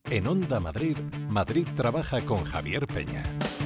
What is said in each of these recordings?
En Onda Madrid, Madrid trabaja con Javier Peña.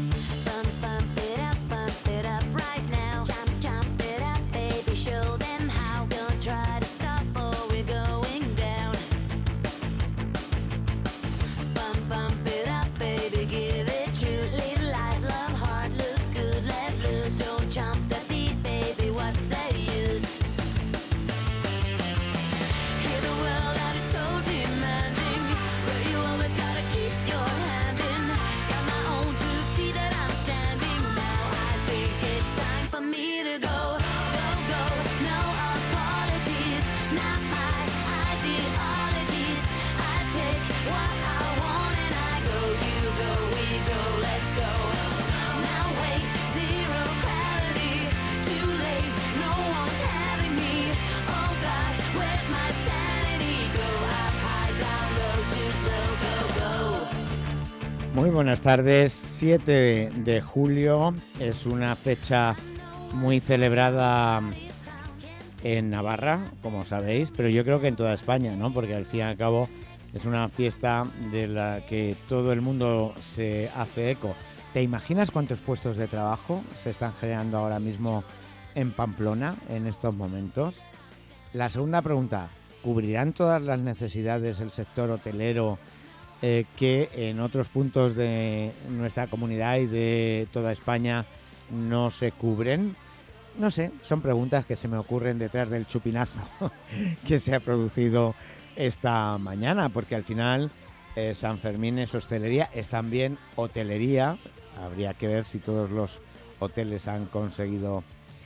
Muy buenas tardes, 7 de julio, es una fecha muy celebrada en Navarra, como sabéis, pero yo creo que en toda España, ¿no? Porque al fin y al cabo es una fiesta de la que todo el mundo se hace eco. ¿Te imaginas cuántos puestos de trabajo se están generando ahora mismo en Pamplona en estos momentos? La segunda pregunta, ¿cubrirán todas las necesidades del sector hotelero que en otros puntos de nuestra comunidad y de toda España no se cubren? No sé, son preguntas que se me ocurren detrás del chupinazo que se ha producido esta mañana, porque al final San Fermín es hostelería, es también hotelería. Habría que ver si todos los hoteles han conseguido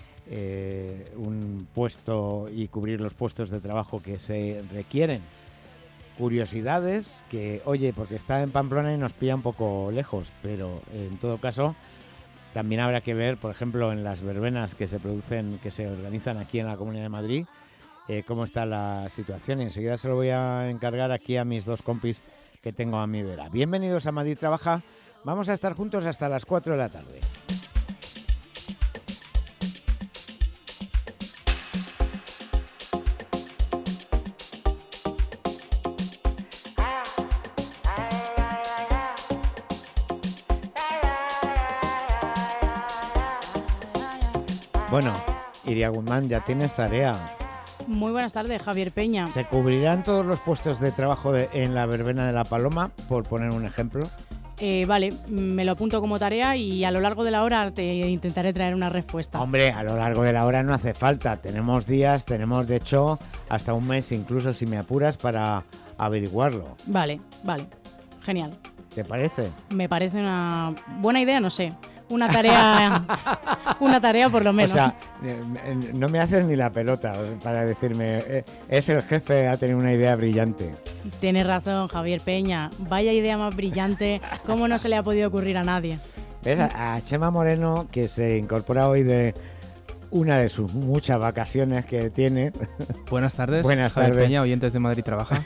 un puesto y cubrir los puestos de trabajo que se requieren. Curiosidades que, oye, porque está en Pamplona y nos pilla un poco lejos, pero en todo caso también habrá que ver, por ejemplo, en las verbenas que se producen, que se organizan aquí en la Comunidad de Madrid, cómo está la situación. Y enseguida se lo voy a encargar aquí a mis dos compis que tengo a mi vera. Bienvenidos a Madrid Trabaja. Vamos a estar juntos hasta las 4 de la tarde. Bueno, Iria Guzmán, ya tienes tarea. Muy buenas tardes, Javier Peña. ¿Se cubrirán todos los puestos de trabajo en la verbena de la Paloma, por poner un ejemplo? Vale, me lo apunto como tarea y a lo largo de la hora te intentaré traer una respuesta. Hombre, a lo largo de la hora no hace falta. Tenemos días, tenemos de hecho hasta un mes, incluso si me apuras, para averiguarlo. Vale, genial. ¿Te parece? Me parece una buena idea, no sé. Una tarea por lo menos. O sea, no me haces ni la pelota para decirme, es el jefe, ha tenido una idea brillante. Tienes razón, Javier Peña. Vaya idea más brillante, ¿cómo no se le ha podido ocurrir a nadie? ¿Ves? A Chema Moreno, que se incorpora hoy de una de sus muchas vacaciones que tiene. Buenas tardes, Buenas Javier tardes. Peña, oyentes de Madrid Trabaja.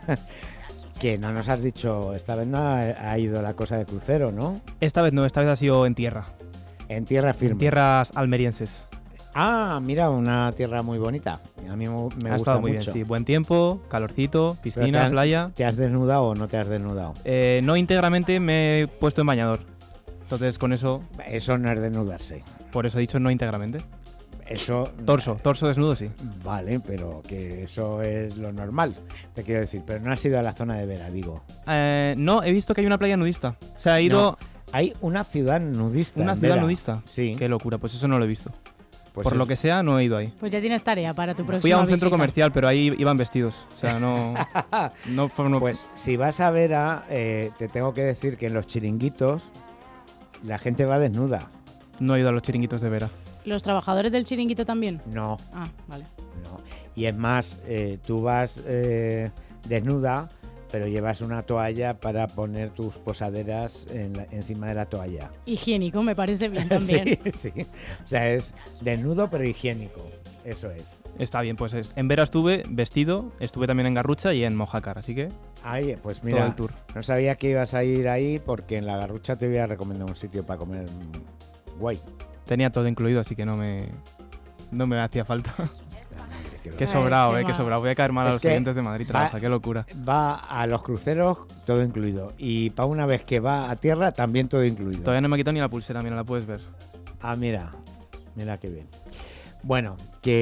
Que no nos has dicho, esta vez no ha ido la cosa de crucero, ¿no? Esta vez no, esta vez ha sido en tierra. En tierra firme. En tierras almerienses. Ah, mira, una tierra muy bonita. A mí me gusta Ha estado muy mucho. bien, sí. Buen tiempo, calorcito, piscina, playa. ¿Te has desnudado o no te has desnudado? No íntegramente, me he puesto en bañador. Entonces con eso... Eso no es desnudarse. Por eso he dicho no íntegramente. Eso... Torso desnudo, sí. Vale, pero que eso es lo normal, te quiero decir. Pero no has ido a la zona de Vera, digo. No, he visto que hay una playa nudista. O sea, he ido... No, hay una ciudad nudista. ¿Una en ciudad Vera. nudista? Sí. Qué locura, pues eso no lo he visto. Pues Por lo que sea, no he ido ahí. Pues ya tienes tarea para tu próxima Fui a un centro visita. comercial, pero ahí iban vestidos. O sea, no... Pues si vas a Vera, te tengo que decir que en los chiringuitos la gente va desnuda. No he ido a los chiringuitos de Vera. ¿Los trabajadores del chiringuito también? No, Ah, vale. no. Y es más, tú vas desnuda, pero llevas una toalla para poner tus posaderas encima de la toalla. Higiénico, me parece bien también. Sí. O sea, es desnudo pero higiénico. Eso es. Está bien, pues en Vera estuve vestido, estuve también en Garrucha y en Mojácar, así que Ay, pues todo mira, el tour. no sabía que ibas a ir ahí porque en la Garrucha te voy a recomendar un sitio para comer guay. Tenía todo incluido, así que no me hacía falta. Qué sobrado, Chema. qué sobrado. Voy a caer mal a Es los que clientes de Madrid Trabaja, qué locura. Va a los cruceros todo incluido. Y para una vez que va a tierra, también todo incluido. Todavía no me he quitado ni la pulsera, mira, la puedes ver. Ah, mira qué bien. Bueno,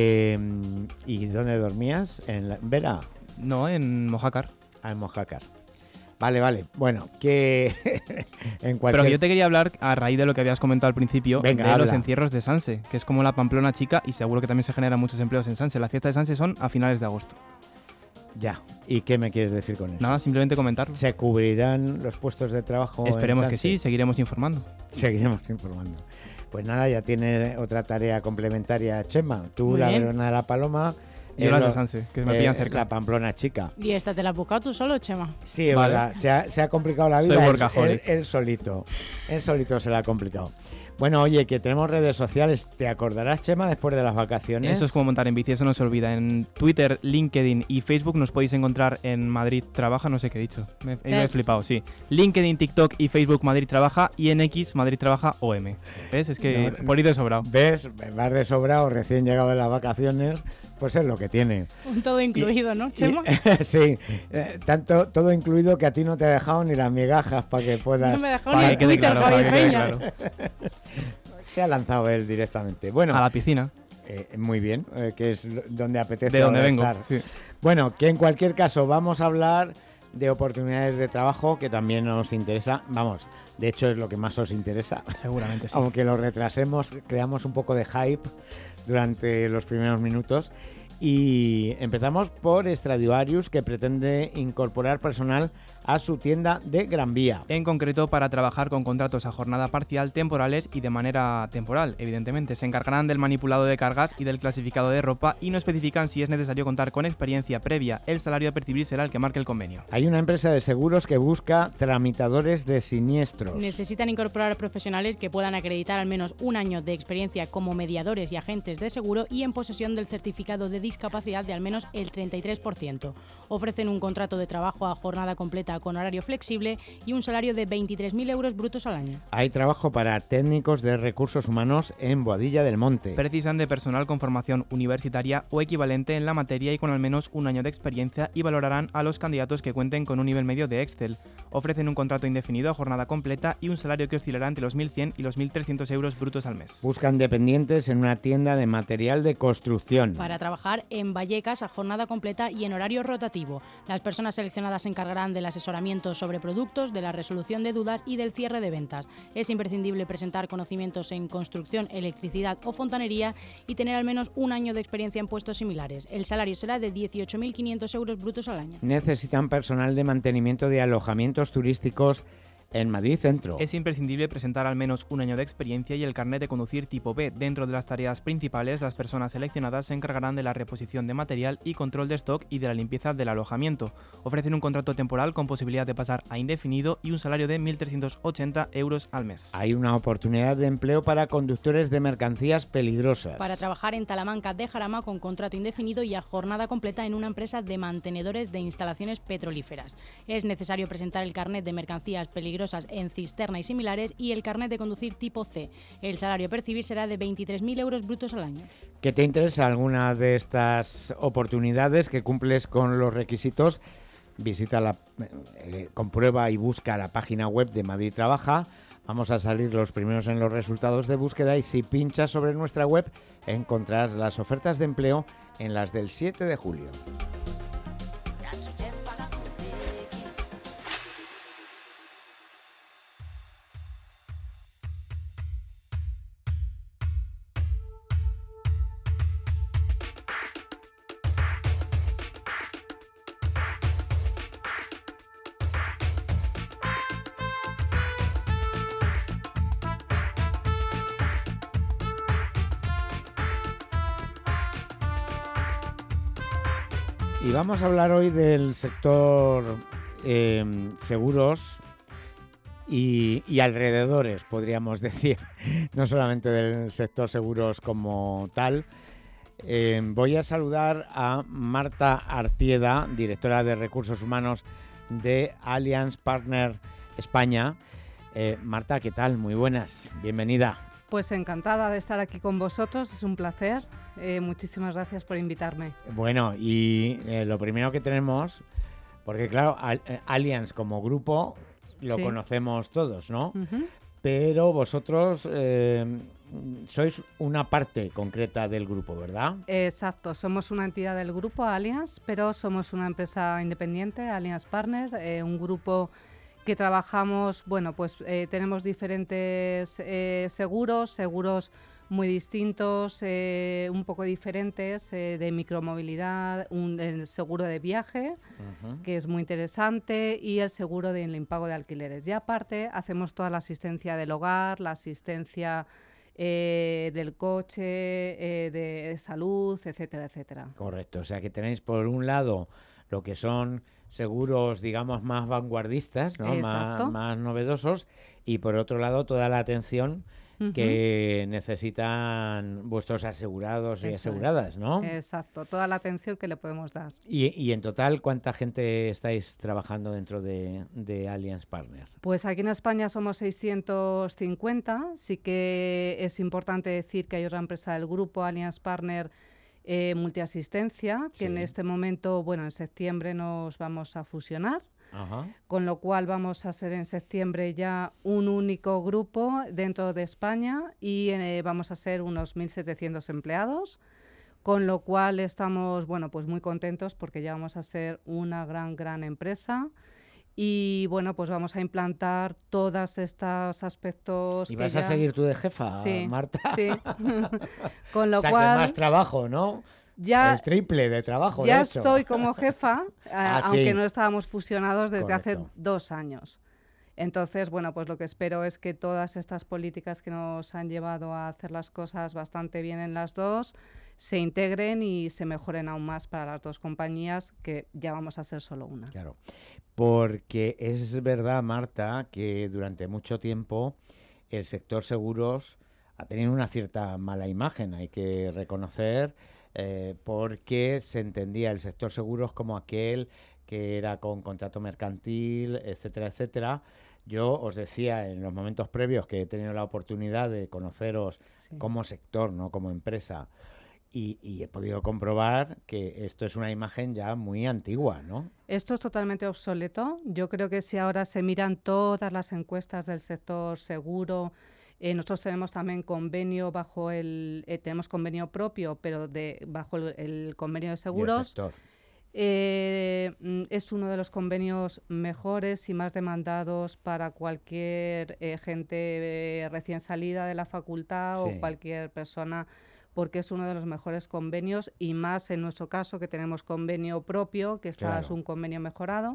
¿y dónde dormías? ¿En Vera? No, en Mojácar. En Mojácar. Vale. Bueno, que en cualquier... Pero que yo te quería hablar, a raíz de lo que habías comentado al principio, Venga, de los habla. encierros de Sanse, que es como la Pamplona chica y seguro que también se generan muchos empleos en Sanse. La fiesta de Sanse son a finales de agosto. Ya. ¿Y qué me quieres decir con eso? Nada, simplemente comentarlo. ¿Se cubrirán los puestos de trabajo? Esperemos en que Sanse? sí, seguiremos informando. Seguiremos informando. Pues nada, ya tiene otra tarea complementaria Chema. Tú Muy la bien. Verona de la Paloma. Yo las de Sanse, que me pillan cerca. La Pamplona chica. ¿Y esta te la has buscado tú solo, Chema? Sí, es Vale. verdad. Se ha complicado la Soy vida. workaholic. Él solito. Él solito se la ha complicado. Bueno, oye, que tenemos redes sociales. ¿Te acordarás, Chema, después de las vacaciones? Eso es como montar en bici, eso no se olvida. En Twitter, LinkedIn y Facebook nos podéis encontrar en Madrid Trabaja, no sé qué he dicho. Me he flipado, sí. LinkedIn, TikTok y Facebook Madrid Trabaja y en X Madrid Trabaja OM. ¿Ves? Es que No, por ir de sobrado. ¿Ves? Vas de sobrado, recién llegado de las vacaciones. Pues es lo que tiene. Un todo incluido, ¿no, Chema? Sí, todo incluido que a ti no te ha dejado ni las migajas para que puedas... No me dejó Para ni que el quede Twitter, claro, para Javi que quede Peña. claro. Se ha lanzado él directamente. Bueno, A la piscina, muy bien, que es donde apetece de donde ahora vengo. estar. Sí. Bueno, que en cualquier caso vamos a hablar de oportunidades de trabajo que también nos interesa. Vamos, de hecho es lo que más os interesa. Seguramente sí. Aunque lo retrasemos, creamos un poco de hype durante los primeros minutos. Y empezamos por Stradivarius, que pretende incorporar personal a su tienda de Gran Vía. En concreto, para trabajar con contratos a jornada parcial, temporales y de manera temporal, evidentemente. Se encargarán del manipulado de cargas y del clasificado de ropa y no especifican si es necesario contar con experiencia previa. El salario a percibir será el que marque el convenio. Hay una empresa de seguros que busca tramitadores de siniestros. Necesitan incorporar profesionales que puedan acreditar al menos un año de experiencia como mediadores y agentes de seguro y en posesión del certificado de discapacidad de al menos el 33%. Ofrecen un contrato de trabajo a jornada completa con horario flexible y un salario de 23.000 euros brutos al año. Hay trabajo para técnicos de recursos humanos en Boadilla del Monte. Precisan de personal con formación universitaria o equivalente en la materia y con al menos un año de experiencia y valorarán a los candidatos que cuenten con un nivel medio de Excel. Ofrecen un contrato indefinido a jornada completa y un salario que oscilará entre los 1.100 y los 1.300 euros brutos al mes. Buscan dependientes en una tienda de material de construcción. Para trabajar en Vallecas a jornada completa y en horario rotativo. Las personas seleccionadas se encargarán del asesoramiento sobre productos, de la resolución de dudas y del cierre de ventas. Es imprescindible presentar conocimientos en construcción, electricidad o fontanería y tener al menos un año de experiencia en puestos similares. El salario será de 18.500 euros brutos al año. Necesitan personal de mantenimiento de alojamientos turísticos en Madrid Centro. Es imprescindible presentar al menos un año de experiencia y el carnet de conducir tipo B. Dentro de las tareas principales, las personas seleccionadas se encargarán de la reposición de material y control de stock y de la limpieza del alojamiento. Ofrecen un contrato temporal con posibilidad de pasar a indefinido y un salario de 1.380 euros al mes. Hay una oportunidad de empleo para conductores de mercancías peligrosas. Para trabajar en Talamanca de Jarama con contrato indefinido y a jornada completa en una empresa de mantenedores de instalaciones petrolíferas. Es necesario presentar el carnet de mercancías peligrosas en cisterna y similares y el carnet de conducir tipo C. El salario a percibir será de 23.000 euros brutos al año. ¿Que te interesa alguna de estas oportunidades que cumples con los requisitos? Visita comprueba y busca la página web de Madrid Trabaja. Vamos a salir los primeros en los resultados de búsqueda y si pinchas sobre nuestra web encontrarás las ofertas de empleo en las del 7 de julio. Y vamos a hablar hoy del sector seguros y alrededores, podríamos decir, no solamente del sector seguros como tal. Voy a saludar a Marta Artieda, directora de Recursos Humanos de Allianz Partner España. Marta, ¿qué tal? Muy buenas, bienvenida. Pues encantada de estar aquí con vosotros, es un placer. Muchísimas gracias por invitarme. Bueno, y lo primero que tenemos, porque claro, Allianz como grupo lo Sí. conocemos todos, ¿no? Ujú. Pero vosotros sois una parte concreta del grupo, ¿verdad? Exacto, somos una entidad del grupo Allianz, pero somos una empresa independiente, Allianz Partner, un grupo que trabajamos, bueno, pues tenemos diferentes seguros muy distintos, un poco diferentes, de micromovilidad, el seguro de viaje, que es muy interesante, y el seguro del impago de alquileres. Y aparte hacemos toda la asistencia del hogar, la asistencia del coche, de salud, etcétera, etcétera. Correcto, o sea que tenéis por un lado lo que son seguros, digamos, más vanguardistas, ¿no? Exacto. Más novedosos, y por otro lado toda la atención que necesitan vuestros asegurados y Eso aseguradas, es. ¿no? Exacto, toda la atención que le podemos dar. Y en total, ¿cuánta gente estáis trabajando dentro de Allianz Partner? Pues aquí en España somos 650. Sí que es importante decir que hay otra empresa del grupo, Allianz Partner Multiasistencia, que en Sí. este momento, bueno, en septiembre nos vamos a fusionar. Ajá. Con lo cual vamos a ser en septiembre ya un único grupo dentro de España y vamos a ser unos 1.700 empleados, con lo cual estamos, bueno, pues muy contentos porque ya vamos a ser una gran empresa y, bueno, pues vamos a implantar todos estos aspectos. ¿Y que vas ya... a seguir tú de jefa, Sí, Marta? sí. Con lo O sea, cual... que más trabajo, ¿no? Ya, El triple de trabajo, ya de hecho. estoy como jefa, aunque sí. no estábamos fusionados desde hace Correcto. 2 años. Entonces, bueno, pues lo que espero es que todas estas políticas que nos han llevado a hacer las cosas bastante bien en las dos se integren y se mejoren aún más para las dos compañías, que ya vamos a ser solo una. Claro, porque es verdad, Marta, que durante mucho tiempo el sector seguros ha tenido una cierta mala imagen, hay que reconocer, porque se entendía el sector seguros como aquel que era con contrato mercantil, etcétera, etcétera. Yo os decía en los momentos previos que he tenido la oportunidad de conoceros Sí. como sector, no como empresa, y he podido comprobar que esto es una imagen ya muy antigua, ¿no? Esto es totalmente obsoleto. Yo creo que si ahora se miran todas las encuestas del sector seguro, nosotros tenemos también convenio tenemos convenio propio, pero bajo el convenio de Del seguros. sector. Es uno de los convenios mejores y más demandados para cualquier gente recién salida de la facultad Sí. o cualquier persona, porque es uno de los mejores convenios y más en nuestro caso que tenemos convenio propio, que es Claro. un convenio mejorado.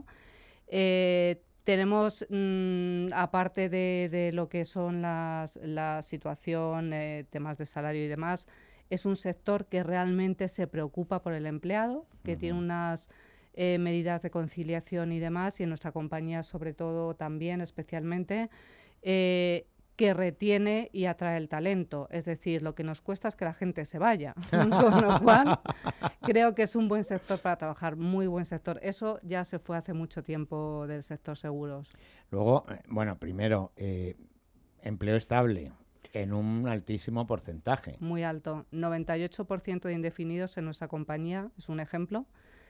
Tenemos, aparte de lo que son la situación, temas de salario y demás, es un sector que realmente se preocupa por el empleado, que tiene unas medidas de conciliación y demás, y en nuestra compañía sobre todo también especialmente, que retiene y atrae el talento. Es decir, lo que nos cuesta es que la gente se vaya. Con lo cual, creo que es un buen sector para trabajar, muy buen sector. Eso ya se fue hace mucho tiempo del sector seguros. Luego, bueno, primero, empleo estable en un altísimo porcentaje. Muy alto. 98% de indefinidos en nuestra compañía, es un ejemplo.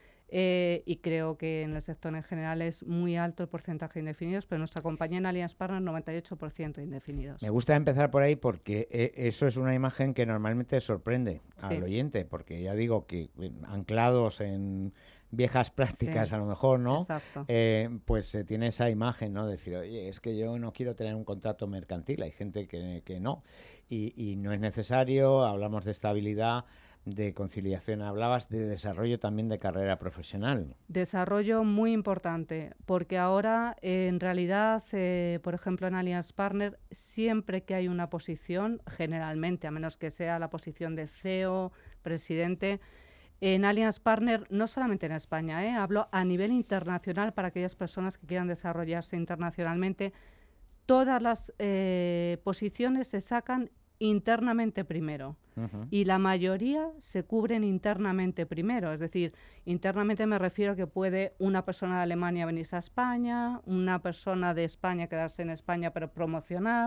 Y creo que en el sector en general es muy alto el porcentaje de indefinidos, pero en nuestra compañía en Allianz Partners 98% de indefinidos. Me gusta empezar por ahí porque eso es una imagen que normalmente sorprende al Sí. oyente, porque ya digo que anclados en viejas prácticas Sí. a lo mejor, ¿no? Exacto. Pues se tiene esa imagen, ¿no? Decir, oye, es que yo no quiero tener un contrato mercantil, hay gente que no, y no es necesario, hablamos de estabilidad, de conciliación, hablabas de desarrollo también de carrera profesional. Desarrollo muy importante, porque ahora en realidad, por ejemplo en Allianz Partners, siempre que hay una posición, generalmente, a menos que sea la posición de CEO, presidente, en Allianz Partners, no solamente en España, hablo a nivel internacional para aquellas personas que quieran desarrollarse internacionalmente, todas las posiciones se sacan internamente primero. Y la mayoría se cubren internamente primero, es decir, internamente me refiero a que puede una persona de Alemania venirse a España, una persona de España quedarse en España pero promocionar,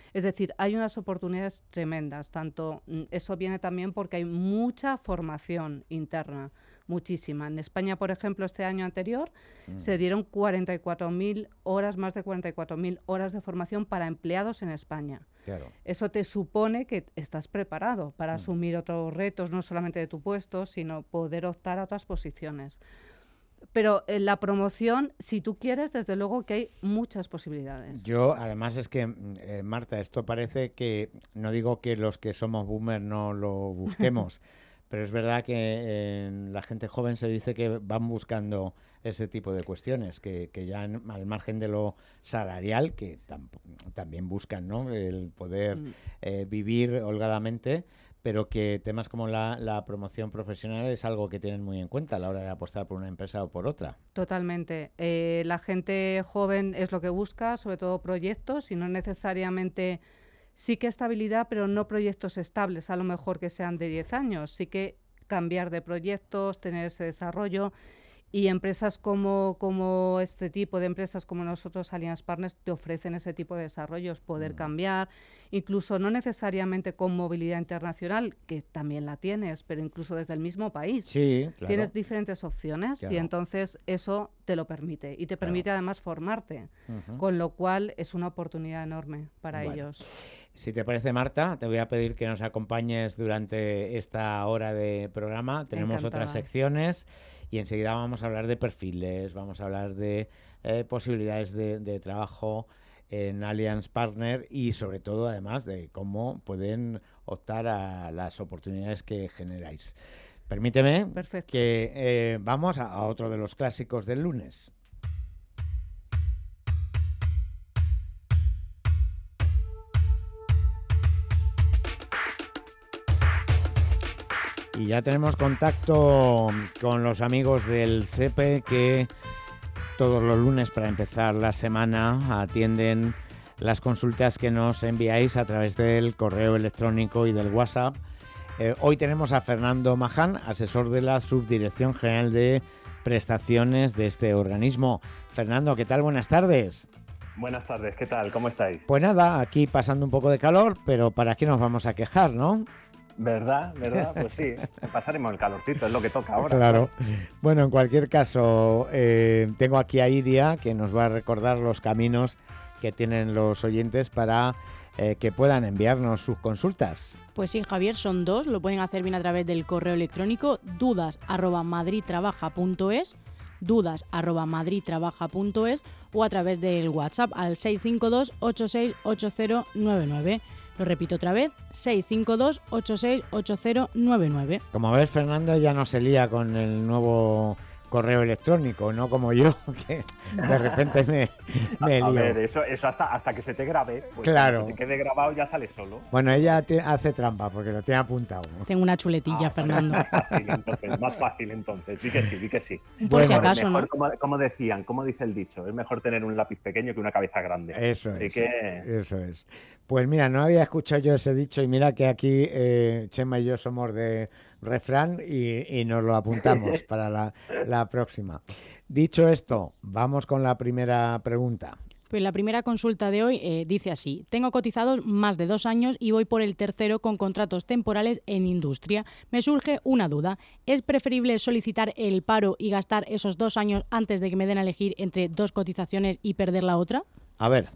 Es decir, hay unas oportunidades tremendas. Eso viene también porque hay mucha formación interna, muchísima. En España, por ejemplo, este año anterior se dieron 44.000 horas, más de 44.000 horas de formación para empleados en España. Claro. Eso te supone que estás preparado para asumir otros retos, no solamente de tu puesto, sino poder optar a otras posiciones. Pero en la promoción, si tú quieres, desde luego que hay muchas posibilidades. Yo, además, es que, Marta, esto parece que, no digo que los que somos boomers no lo busquemos, pero es verdad que la gente joven se dice que van buscando ese tipo de cuestiones, que ya al margen de lo salarial, que también buscan, ¿no?, el poder vivir holgadamente, pero que temas como la promoción profesional es algo que tienen muy en cuenta a la hora de apostar por una empresa o por otra. Totalmente. La gente joven es lo que busca, sobre todo proyectos, y no necesariamente, sí que estabilidad, pero no proyectos estables, a lo mejor que sean de 10 años. Sí que cambiar de proyectos, tener ese desarrollo. Y empresas como este tipo de empresas como nosotros, Allianz Partners, te ofrecen ese tipo de desarrollos, poder cambiar, incluso no necesariamente con movilidad internacional, que también la tienes, pero incluso desde el mismo país. Sí, claro. Tienes diferentes opciones, claro. Y entonces eso te lo permite. Y te permite además formarte, con lo cual es una oportunidad enorme para ellos. Si te parece, Marta, te voy a pedir que nos acompañes durante esta hora de programa. Tenemos otras secciones. Y enseguida vamos a hablar de perfiles, vamos a hablar de posibilidades de trabajo en Allianz Partners y sobre todo, además, de cómo pueden optar a las oportunidades que generáis. Permíteme que vamos a otro de los clásicos del lunes. Y ya tenemos contacto con los amigos del SEPE que todos los lunes para empezar la semana atienden las consultas que nos enviáis a través del correo electrónico y del WhatsApp. Hoy tenemos a Fernando Maján, asesor de la Subdirección General de Prestaciones de este organismo. Fernando, ¿qué tal? Buenas tardes. Buenas tardes, ¿qué tal? ¿Cómo estáis? Pues nada, aquí pasando un poco de calor, pero ¿para qué nos vamos a quejar, no? ¿Verdad? Pues sí, pasaremos el calorcito, es lo que toca ahora. Claro. Bueno, en cualquier caso, tengo aquí a Iria, que nos va a recordar los caminos que tienen los oyentes para que puedan enviarnos sus consultas. Pues sí, Javier, son dos. Lo pueden hacer bien a través del correo electrónico dudas@madridtrabaja.es, dudas@madridtrabaja.es, o a través del WhatsApp al 652 868099. Lo repito otra vez, 652-868099. Como ves, Fernando ya no se lía con el nuevo correo electrónico, no como yo, que de repente me lío. A ver, eso hasta que se te grabe, pues claro. Cuando te quede grabado ya sale solo. Bueno, ella hace trampa porque lo tiene apuntado. Tengo una chuletilla, Fernando. Más fácil entonces. Di que sí. Por si acaso, mejor, ¿no? Como dice el dicho, es mejor tener un lápiz pequeño que una cabeza grande. Eso es. Pues mira, no había escuchado yo ese dicho y mira que aquí Chema y yo somos de refrán y nos lo apuntamos para la próxima. Dicho esto, vamos con la primera pregunta. Pues la primera consulta de hoy dice así: tengo cotizados más de 2 años y voy por el tercero con contratos temporales en industria. Me surge una duda. ¿Es preferible solicitar el paro y gastar esos 2 años antes de que me den a elegir entre 2 cotizaciones y perder la otra? A ver,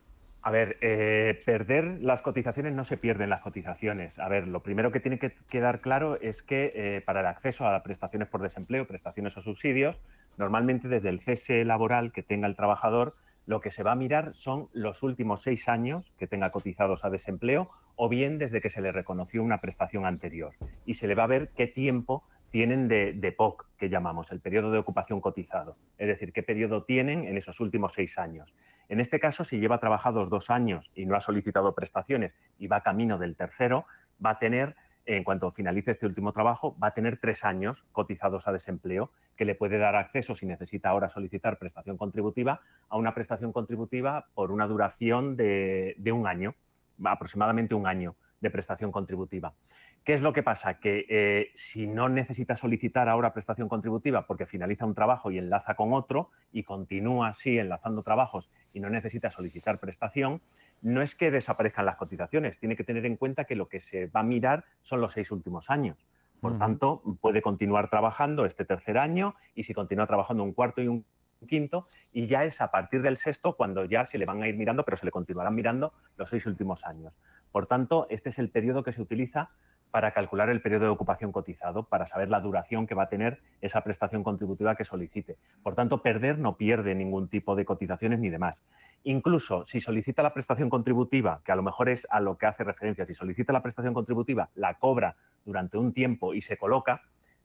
perder las cotizaciones, no se pierden las cotizaciones. A ver, lo primero que tiene que quedar claro es que para el acceso a prestaciones por desempleo, prestaciones o subsidios, normalmente desde el cese laboral que tenga el trabajador, lo que se va a mirar son los últimos 6 años que tenga cotizados a desempleo o bien desde que se le reconoció una prestación anterior. Y se le va a ver qué tiempo tienen de POC, que llamamos, el periodo de ocupación cotizado. Es decir, qué periodo tienen en esos últimos 6 años. En este caso, si lleva trabajados 2 años y no ha solicitado prestaciones y va camino del tercero, va a tener, en cuanto finalice este último trabajo, va a tener 3 años cotizados a desempleo, que le puede dar acceso, si necesita ahora solicitar prestación contributiva, a una prestación contributiva por una duración de 1 año, aproximadamente 1 año de prestación contributiva. ¿Qué es lo que pasa? Que si no necesita solicitar ahora prestación contributiva porque finaliza un trabajo y enlaza con otro y continúa así enlazando trabajos y no necesita solicitar prestación, no es que desaparezcan las cotizaciones, tiene que tener en cuenta que lo que se va a mirar son los 6 últimos años. Por tanto, puede continuar trabajando este tercer año y si continúa trabajando un cuarto y un quinto, y ya es a partir del sexto cuando ya se le van a ir mirando, pero se le continuarán mirando los 6 últimos años. Por tanto, este es el periodo que se utiliza para calcular el periodo de ocupación cotizado, para saber la duración que va a tener esa prestación contributiva que solicite. Por tanto, perder no pierde ningún tipo de cotizaciones ni demás. Incluso si solicita la prestación contributiva, que a lo mejor es a lo que hace referencia, si solicita la prestación contributiva, la cobra durante un tiempo y se coloca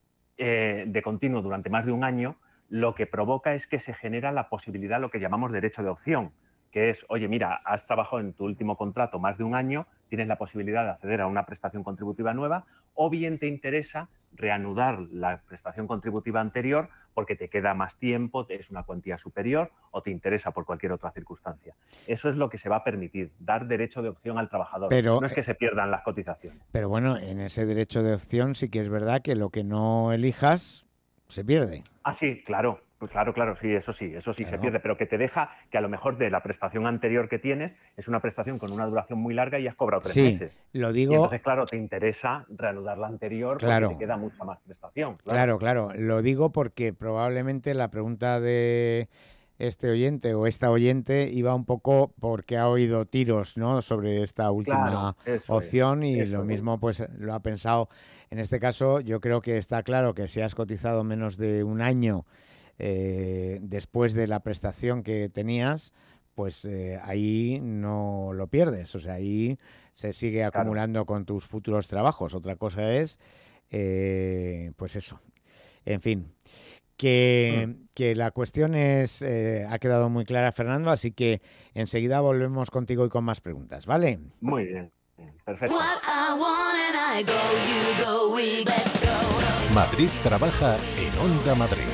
de continuo durante más de un año, lo que provoca es que se genera la posibilidad, lo que llamamos derecho de opción, que es, oye, mira, has trabajado en tu último contrato más de un año, tienes la posibilidad de acceder a una prestación contributiva nueva, o bien te interesa reanudar la prestación contributiva anterior porque te queda más tiempo, es una cuantía superior o te interesa por cualquier otra circunstancia. Eso es lo que se va a permitir, dar derecho de opción al trabajador. Pero, no es que se pierdan las cotizaciones. Pero bueno, en ese derecho de opción sí que es verdad que lo que no elijas se pierde. Ah, sí, claro. Pues claro, sí, eso sí claro. Se pierde, pero que te deja que a lo mejor de la prestación anterior que tienes es una prestación con una duración muy larga y has cobrado 3 meses. Lo digo. Y entonces, claro, te interesa reanudar la anterior porque te queda mucha más prestación. Claro. Lo digo porque probablemente la pregunta de este oyente o esta oyente iba un poco porque ha oído tiros, ¿no?, sobre esta última opción y lo mismo pues lo ha pensado. En este caso yo creo que está claro que si has cotizado menos de un año después de la prestación que tenías, pues ahí no lo pierdes, o sea, ahí se sigue acumulando con tus futuros trabajos. Otra cosa es, pues eso, en fin, que la cuestión ha quedado muy clara, Fernando, así que enseguida volvemos contigo y con más preguntas, ¿vale? Muy bien, perfecto. Madrid trabaja en Onda Madrid.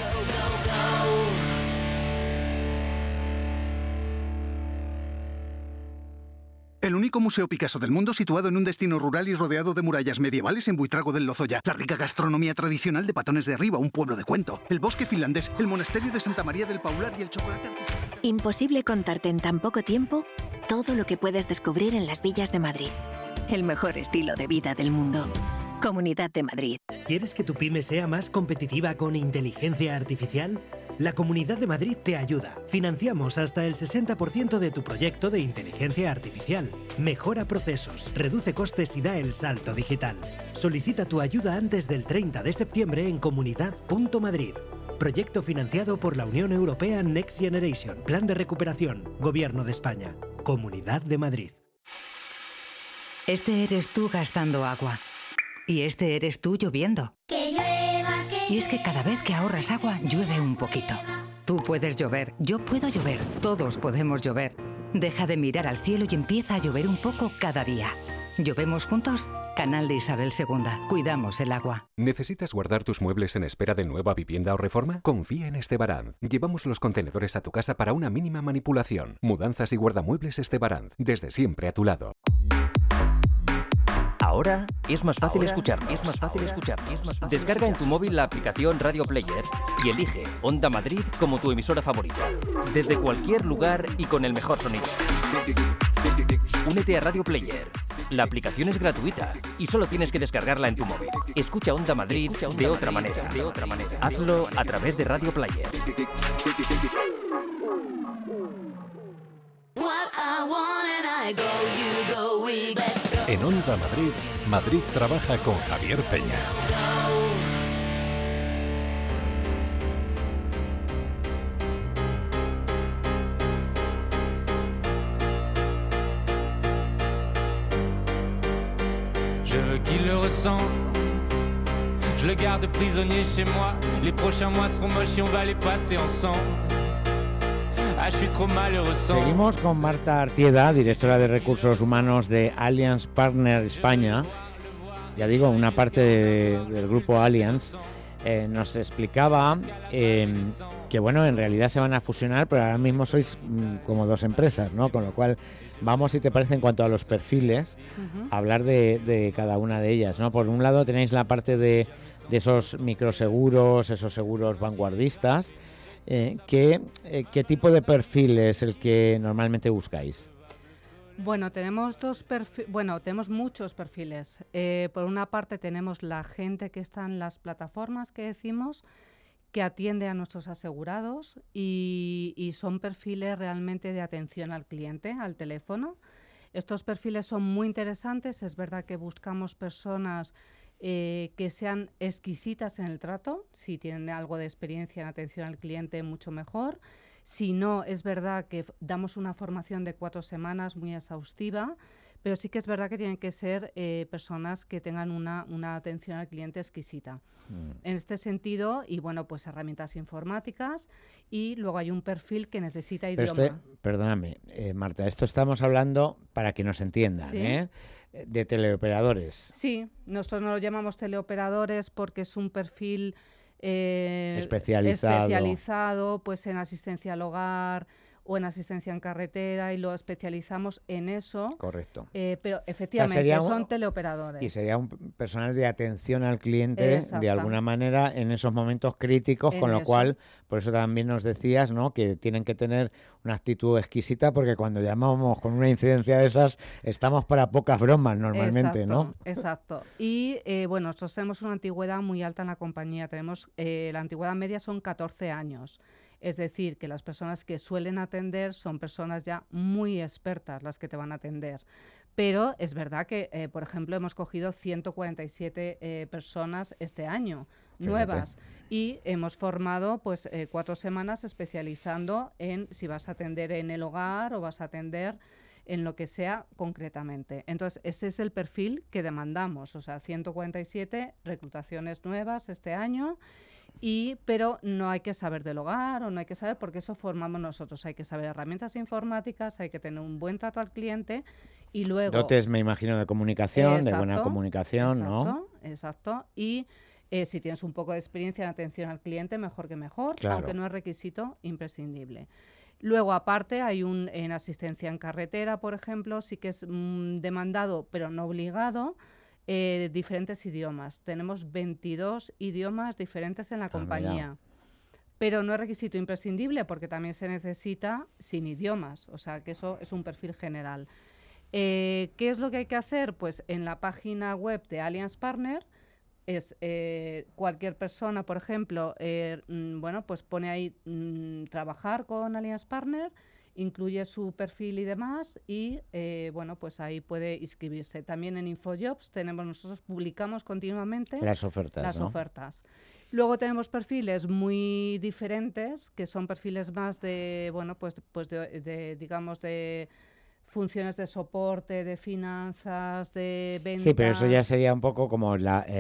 El único museo Picasso del mundo situado en un destino rural y rodeado de murallas medievales en Buitrago del Lozoya. La rica gastronomía tradicional de Patones de Arriba, un pueblo de cuento. El bosque finlandés, el monasterio de Santa María del Paular y el chocolate artesanal. Imposible contarte en tan poco tiempo todo lo que puedes descubrir en las villas de Madrid. El mejor estilo de vida del mundo. Comunidad de Madrid. ¿Quieres que tu pyme sea más competitiva con inteligencia artificial? La Comunidad de Madrid te ayuda. Financiamos hasta el 60% de tu proyecto de inteligencia artificial. Mejora procesos, reduce costes y da el salto digital. Solicita tu ayuda antes del 30 de septiembre en comunidad.madrid. Proyecto financiado por la Unión Europea Next Generation. Plan de recuperación. Gobierno de España. Comunidad de Madrid. Este eres tú gastando agua. Y este eres tú lloviendo. Que llueva, que y es que cada vez que ahorras agua, llueve un poquito. Tú puedes llover, yo puedo llover, todos podemos llover. Deja de mirar al cielo y empieza a llover un poco cada día. ¿Llovemos juntos? Canal de Isabel II. Cuidamos el agua. ¿Necesitas guardar tus muebles en espera de nueva vivienda o reforma? Confía en Estebaranz. Llevamos los contenedores a tu casa para una mínima manipulación. Mudanzas y guardamuebles Estebaranz. Desde siempre a tu lado. Ahora es más fácil escucharnos. Descarga en tu móvil la aplicación Radio Player y elige Onda Madrid como tu emisora favorita. Desde cualquier lugar y con el mejor sonido. Únete a Radio Player. La aplicación es gratuita y solo tienes que descargarla en tu móvil. Escucha Onda Madrid de otra manera. Hazlo a través de Radio Player. En Onda Madrid, Madrid trabaja con Javier Peña. Je veux qu'il le ressente. Je le garde prisonnier chez moi. Les prochains mois seront moches y on va les passer ensemble. Seguimos con Marta Artieda, directora de Recursos Humanos de Allianz Partner España. Ya digo, una parte del grupo Allianz. Nos explicaba que bueno, en realidad se van a fusionar, pero ahora mismo sois como dos empresas, ¿no? Con lo cual vamos, si te parece, en cuanto a los perfiles, a hablar de cada una de ellas, ¿no? Por un lado tenéis la parte de esos microseguros, esos seguros vanguardistas. ¿Qué tipo de perfil es el que normalmente buscáis? Bueno, tenemos tenemos muchos perfiles. Por una parte tenemos la gente que está en las plataformas que decimos, que atiende a nuestros asegurados y son perfiles realmente de atención al cliente, al teléfono. Estos perfiles son muy interesantes. Es verdad que buscamos personas que sean exquisitas en el trato. Si tienen algo de experiencia en atención al cliente, mucho mejor. Si no, es verdad que damos una formación de 4 semanas muy exhaustiva, pero sí que es verdad que tienen que ser personas que tengan una atención al cliente exquisita. En este sentido, y bueno, pues herramientas informáticas, y luego hay un perfil que necesita idioma. Perdóname, Marta, esto estamos hablando para que nos entiendan, ¿sí? De teleoperadores. Sí, nosotros no lo llamamos teleoperadores porque es un perfil especializado pues en asistencia al hogar o en asistencia en carretera, y lo especializamos en eso. Correcto. Pero efectivamente son teleoperadores. Y sería un personal de atención al cliente de alguna manera en esos momentos críticos, con lo cual, por eso también nos decías, ¿no?, que tienen que tener una actitud exquisita, porque cuando llamamos con una incidencia de esas estamos para pocas bromas normalmente, ¿no? Exacto. Y bueno, nosotros tenemos una antigüedad muy alta en la compañía. Tenemos la antigüedad media son 14 años. Es decir, que las personas que suelen atender son personas ya muy expertas las que te van a atender. Pero es verdad que, por ejemplo, hemos cogido 147 personas este año, nuevas. Y hemos formado 4 semanas especializando en si vas a atender en el hogar o vas a atender en lo que sea concretamente. Entonces, ese es el perfil que demandamos. O sea, 147 reclutaciones nuevas este año. Pero no hay que saber del hogar o no hay que saber, porque eso formamos nosotros. Hay que saber herramientas informáticas, hay que tener un buen trato al cliente y luego... Dotes, me imagino, de comunicación, de buena comunicación, ¿no? Exacto. Y si tienes un poco de experiencia en atención al cliente, mejor que mejor, aunque no es requisito imprescindible. Luego, aparte, hay en asistencia en carretera, por ejemplo, sí que es demandado, pero no obligado, diferentes idiomas. Tenemos 22 idiomas diferentes en la compañía. Pero no es requisito imprescindible porque también se necesita sin idiomas. O sea, que eso es un perfil general. ¿Qué es lo que hay que hacer? Pues en la página web de Allianz Partner cualquier persona, por ejemplo, pues pone ahí trabajar con Allianz Partner, incluye su perfil y demás y pues ahí puede inscribirse. También en InfoJobs nosotros publicamos continuamente las ofertas. Luego tenemos perfiles muy diferentes, que son perfiles más de digamos de funciones de soporte, de finanzas, de ventas. Sí, pero eso ya sería un poco como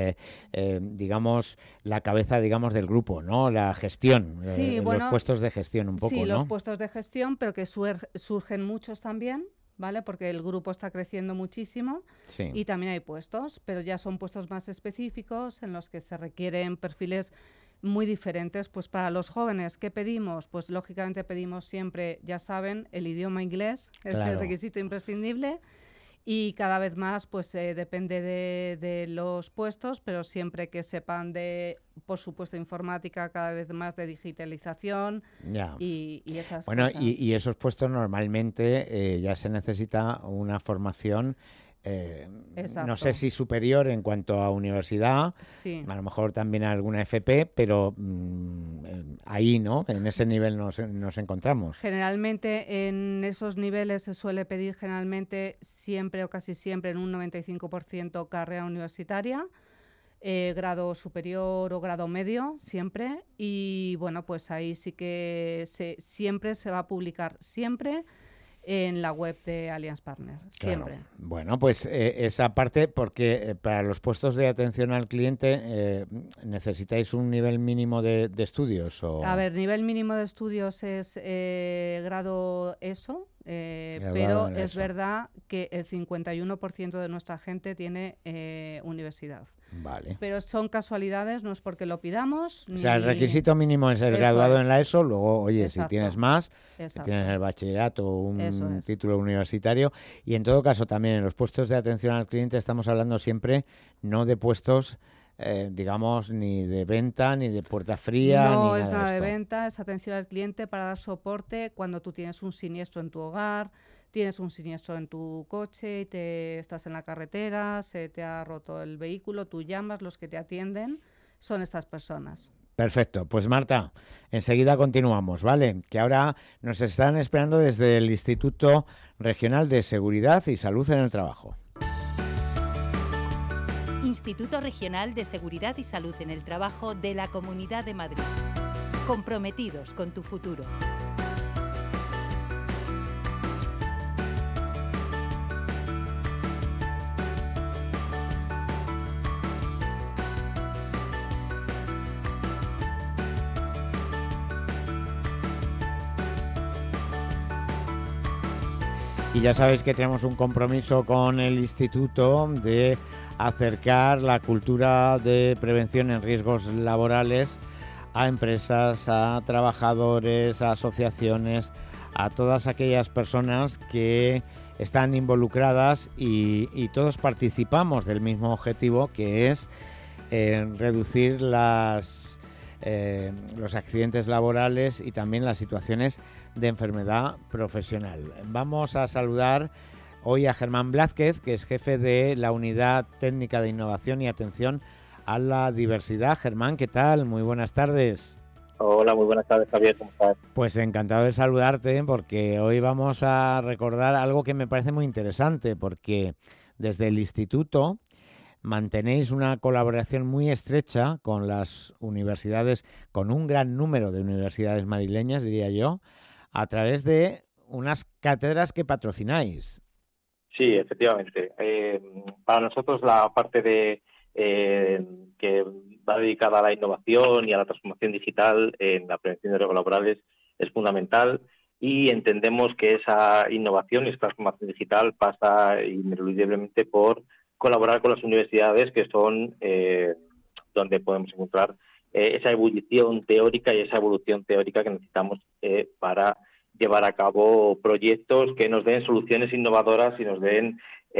digamos, la cabeza, digamos, del grupo, ¿no? La gestión, los puestos de gestión un poco, ¿no? Sí, los ¿no? puestos de gestión, pero que surgen muchos también, ¿vale? Porque el grupo está creciendo muchísimo y también hay puestos, pero ya son puestos más específicos en los que se requieren perfiles muy diferentes. Pues para los jóvenes, ¿qué pedimos? Pues lógicamente pedimos siempre, ya saben, el idioma inglés, es el requisito imprescindible, y cada vez más pues depende de los puestos, pero siempre que sepan por supuesto, informática, cada vez más de digitalización y esas cosas. Y esos puestos normalmente ya se necesita una formación no sé si superior en cuanto a universidad, a lo mejor también alguna FP, pero ahí, ¿no? En ese nivel nos encontramos. Generalmente en esos niveles se suele pedir siempre o casi siempre en un 95% carrera universitaria, grado superior o grado medio, siempre. Y bueno, pues ahí sí que siempre se va a publicar, siempre en la web de Allianz Partner, siempre. Claro. Bueno, pues esa parte, porque para los puestos de atención al cliente necesitáis un nivel mínimo de estudios. ¿O? A ver, nivel mínimo de estudios es grado ESO, pero es verdad que el 51% de nuestra gente tiene universidad. Vale. Pero son casualidades, no es porque lo pidamos. O sea, el requisito mínimo es el graduado en la ESO, luego, oye, Exacto. si tienes más, si tienes el bachillerato o un título universitario. Y en todo caso, también en los puestos de atención al cliente estamos hablando siempre no de puestos, digamos, ni de venta, ni de puerta fría, No ni es nada nada de esto. venta, es atención al cliente para dar soporte cuando tú tienes un siniestro en tu hogar, tienes un siniestro en tu coche y estás en la carretera, se te ha roto el vehículo, tú llamas, los que te atienden son estas personas. Perfecto, pues Marta, enseguida continuamos, ¿vale? Que ahora nos están esperando desde el Instituto Regional de Seguridad y Salud en el Trabajo. Instituto Regional de Seguridad y Salud en el Trabajo de la Comunidad de Madrid. Comprometidos con tu futuro. Y ya sabéis que tenemos un compromiso con el Instituto de acercar la cultura de prevención en riesgos laborales a empresas, a trabajadores, a asociaciones, a todas aquellas personas que están involucradas y todos participamos del mismo objetivo, que es reducir los accidentes laborales y también las situaciones de enfermedad profesional. Vamos a saludar hoy a Germán Blázquez, que es jefe de la Unidad Técnica de Innovación y Atención a la Diversidad. Germán, ¿qué tal? Muy buenas tardes. Hola, muy buenas tardes, Javier, ¿cómo estás? Pues encantado de saludarte, porque hoy vamos a recordar algo que me parece muy interesante, porque desde el Instituto mantenéis una colaboración muy estrecha con las universidades, con un gran número de universidades madrileñas, diría yo, a través de unas cátedras que patrocináis. Sí, efectivamente. Para nosotros la parte de que va dedicada a la innovación y a la transformación digital en la prevención de riesgos laborales es fundamental, y entendemos que esa innovación y esa transformación digital pasa ineludiblemente por colaborar con las universidades, que son donde podemos encontrar esa ebullición teórica y esa evolución teórica que necesitamos para llevar a cabo proyectos que nos den soluciones innovadoras y nos den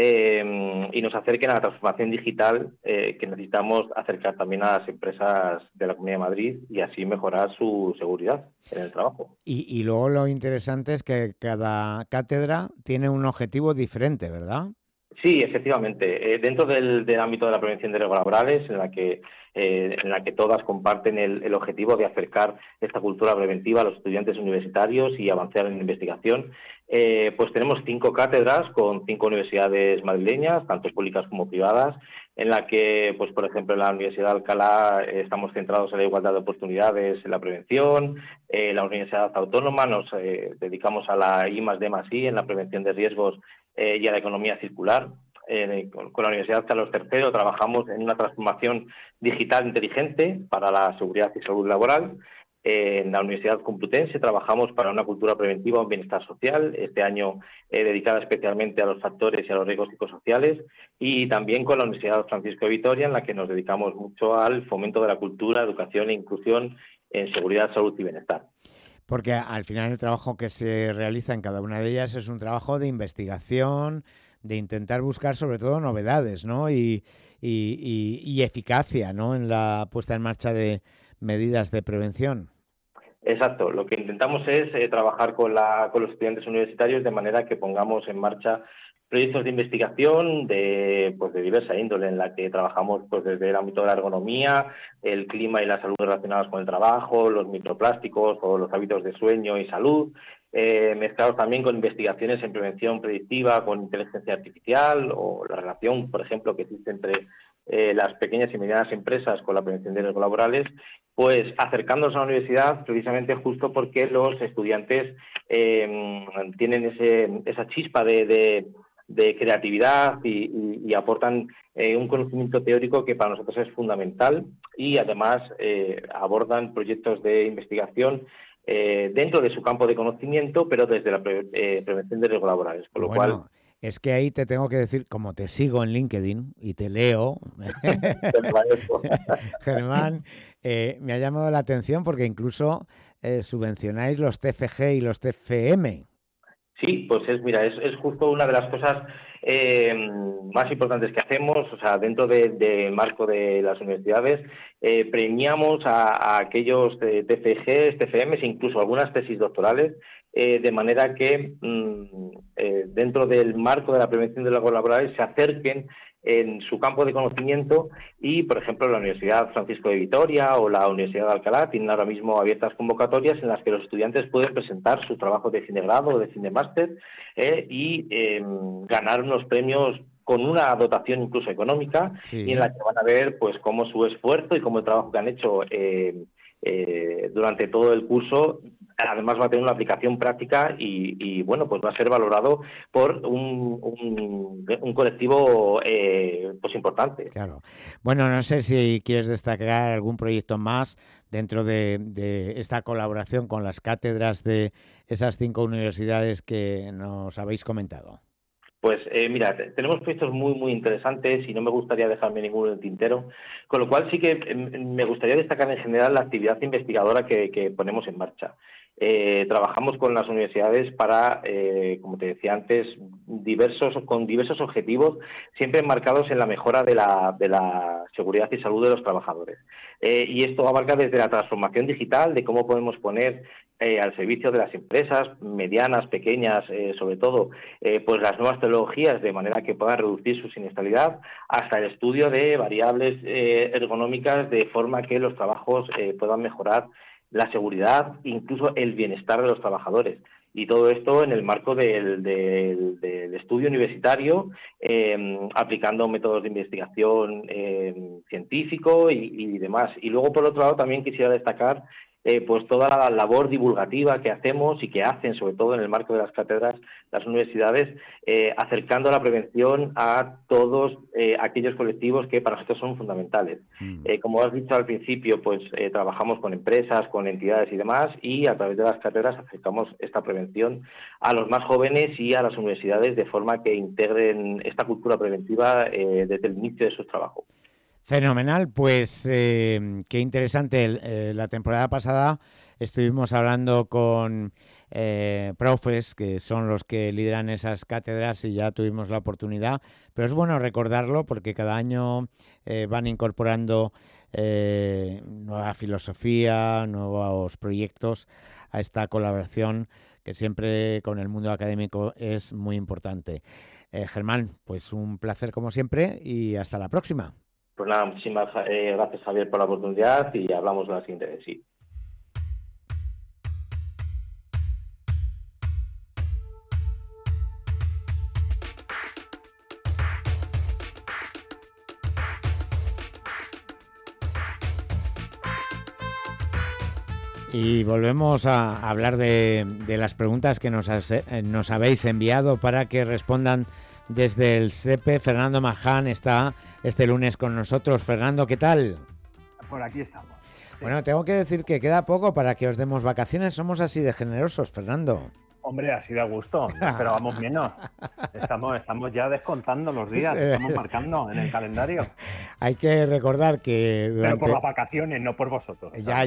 y nos acerquen a la transformación digital que necesitamos acercar también a las empresas de la Comunidad de Madrid y así mejorar su seguridad en el trabajo. Y luego lo interesante es que cada cátedra tiene un objetivo diferente, ¿verdad? Sí, efectivamente. Dentro del ámbito de la prevención de riesgos laborales, en la que todas comparten el objetivo de acercar esta cultura preventiva a los estudiantes universitarios y avanzar en la investigación, pues tenemos 5 cátedras con 5 universidades madrileñas, tanto públicas como privadas, en la que, pues por ejemplo, en la Universidad de Alcalá estamos centrados en la igualdad de oportunidades en la prevención. La Universidad Autónoma nos dedicamos a la I+D+I en la prevención de riesgos y a la economía circular. Con la Universidad Carlos III trabajamos en una transformación digital inteligente para la seguridad y salud laboral. En la Universidad Complutense trabajamos para una cultura preventiva o un bienestar social, este año dedicada especialmente a los factores y a los riesgos psicosociales, y también con la Universidad Francisco de Vitoria, en la que nos dedicamos mucho al fomento de la cultura, educación e inclusión en seguridad, salud y bienestar. Porque al final el trabajo que se realiza en cada una de ellas es un trabajo de investigación, de intentar buscar sobre todo novedades, ¿no? y eficacia, ¿no?, en la puesta en marcha de medidas de prevención. Exacto. Lo que intentamos es trabajar con los estudiantes universitarios de manera que pongamos en marcha proyectos de investigación de diversa índole, en la que trabajamos pues desde el ámbito de la ergonomía, el clima y la salud relacionados con el trabajo, los microplásticos o los hábitos de sueño y salud, mezclados también con investigaciones en prevención predictiva con inteligencia artificial, o la relación, por ejemplo, que existe entre las pequeñas y medianas empresas con la prevención de riesgos laborales, pues acercándonos a la universidad precisamente justo porque los estudiantes tienen esa chispa de creatividad y aportan un conocimiento teórico que para nosotros es fundamental, y además abordan proyectos de investigación dentro de su campo de conocimiento, pero desde la prevención de riesgos laborales. Con lo cual, es que ahí te tengo que decir, como te sigo en LinkedIn y te leo, Germán, me ha llamado la atención porque incluso subvencionáis los TFG y los TFM. Sí, pues es justo una de las cosas más importantes que hacemos. O sea, dentro del marco de las universidades, premiamos a aquellos TFGs, TFMs, incluso algunas tesis doctorales, de manera que dentro del marco de la prevención de riesgos laborales se acerquen en su campo de conocimiento y, por ejemplo, la Universidad Francisco de Vitoria o la Universidad de Alcalá tienen ahora mismo abiertas convocatorias en las que los estudiantes pueden presentar su trabajo de fin de grado o de fin de máster y ganar unos premios con una dotación incluso económica, y en la que van a ver pues cómo su esfuerzo y cómo el trabajo que han hecho durante todo el curso además va a tener una aplicación práctica y bueno, pues va a ser valorado por un colectivo pues importante. Claro. Bueno, no sé si quieres destacar algún proyecto más dentro de esta colaboración con las cátedras de esas 5 universidades que nos habéis comentado. Pues mira, tenemos proyectos muy, muy interesantes y no me gustaría dejarme ninguno en el tintero, con lo cual sí que me gustaría destacar en general la actividad investigadora que ponemos en marcha. Trabajamos con las universidades para, como te decía antes, con diversos objetivos, siempre enmarcados en la mejora de la seguridad y salud de los trabajadores. Y esto abarca desde la transformación digital, de cómo podemos poner al servicio de las empresas medianas, pequeñas, sobre todo, pues las nuevas tecnologías de manera que puedan reducir su siniestralidad, hasta el estudio de variables ergonómicas de forma que los trabajos puedan mejorar la seguridad, incluso el bienestar de los trabajadores. Y todo esto en el marco del estudio universitario, aplicando métodos de investigación científico y demás. Y luego, por otro lado, también quisiera destacar pues toda la labor divulgativa que hacemos y que hacen, sobre todo en el marco de las cátedras, las universidades, acercando la prevención a todos aquellos colectivos que para nosotros son fundamentales. Como has dicho al principio, pues trabajamos con empresas, con entidades y demás, y a través de las cátedras acercamos esta prevención a los más jóvenes y a las universidades de forma que integren esta cultura preventiva desde el inicio de sus trabajos. Fenomenal, pues qué interesante. La temporada pasada estuvimos hablando con profes, que son los que lideran esas cátedras, y ya tuvimos la oportunidad, pero es bueno recordarlo porque cada año van incorporando nueva filosofía, nuevos proyectos a esta colaboración que siempre con el mundo académico es muy importante. Germán, pues un placer como siempre y hasta la próxima. Pues nada, muchísimas gracias, Javier, por la oportunidad, y hablamos de la siguiente vez. Sí. Y volvemos a hablar de las preguntas que nos habéis enviado para que respondan desde el SEPE. Fernando Maján está este lunes con nosotros. Fernando, ¿qué tal? Por aquí estamos. Bueno, tengo que decir que queda poco para que os demos vacaciones. Somos así de generosos, Fernando. Hombre, así de gusto, pero vamos menos. Estamos ya descontando los días, estamos marcando en el calendario. Hay que recordar que Pero por las vacaciones, no por vosotros. Ya.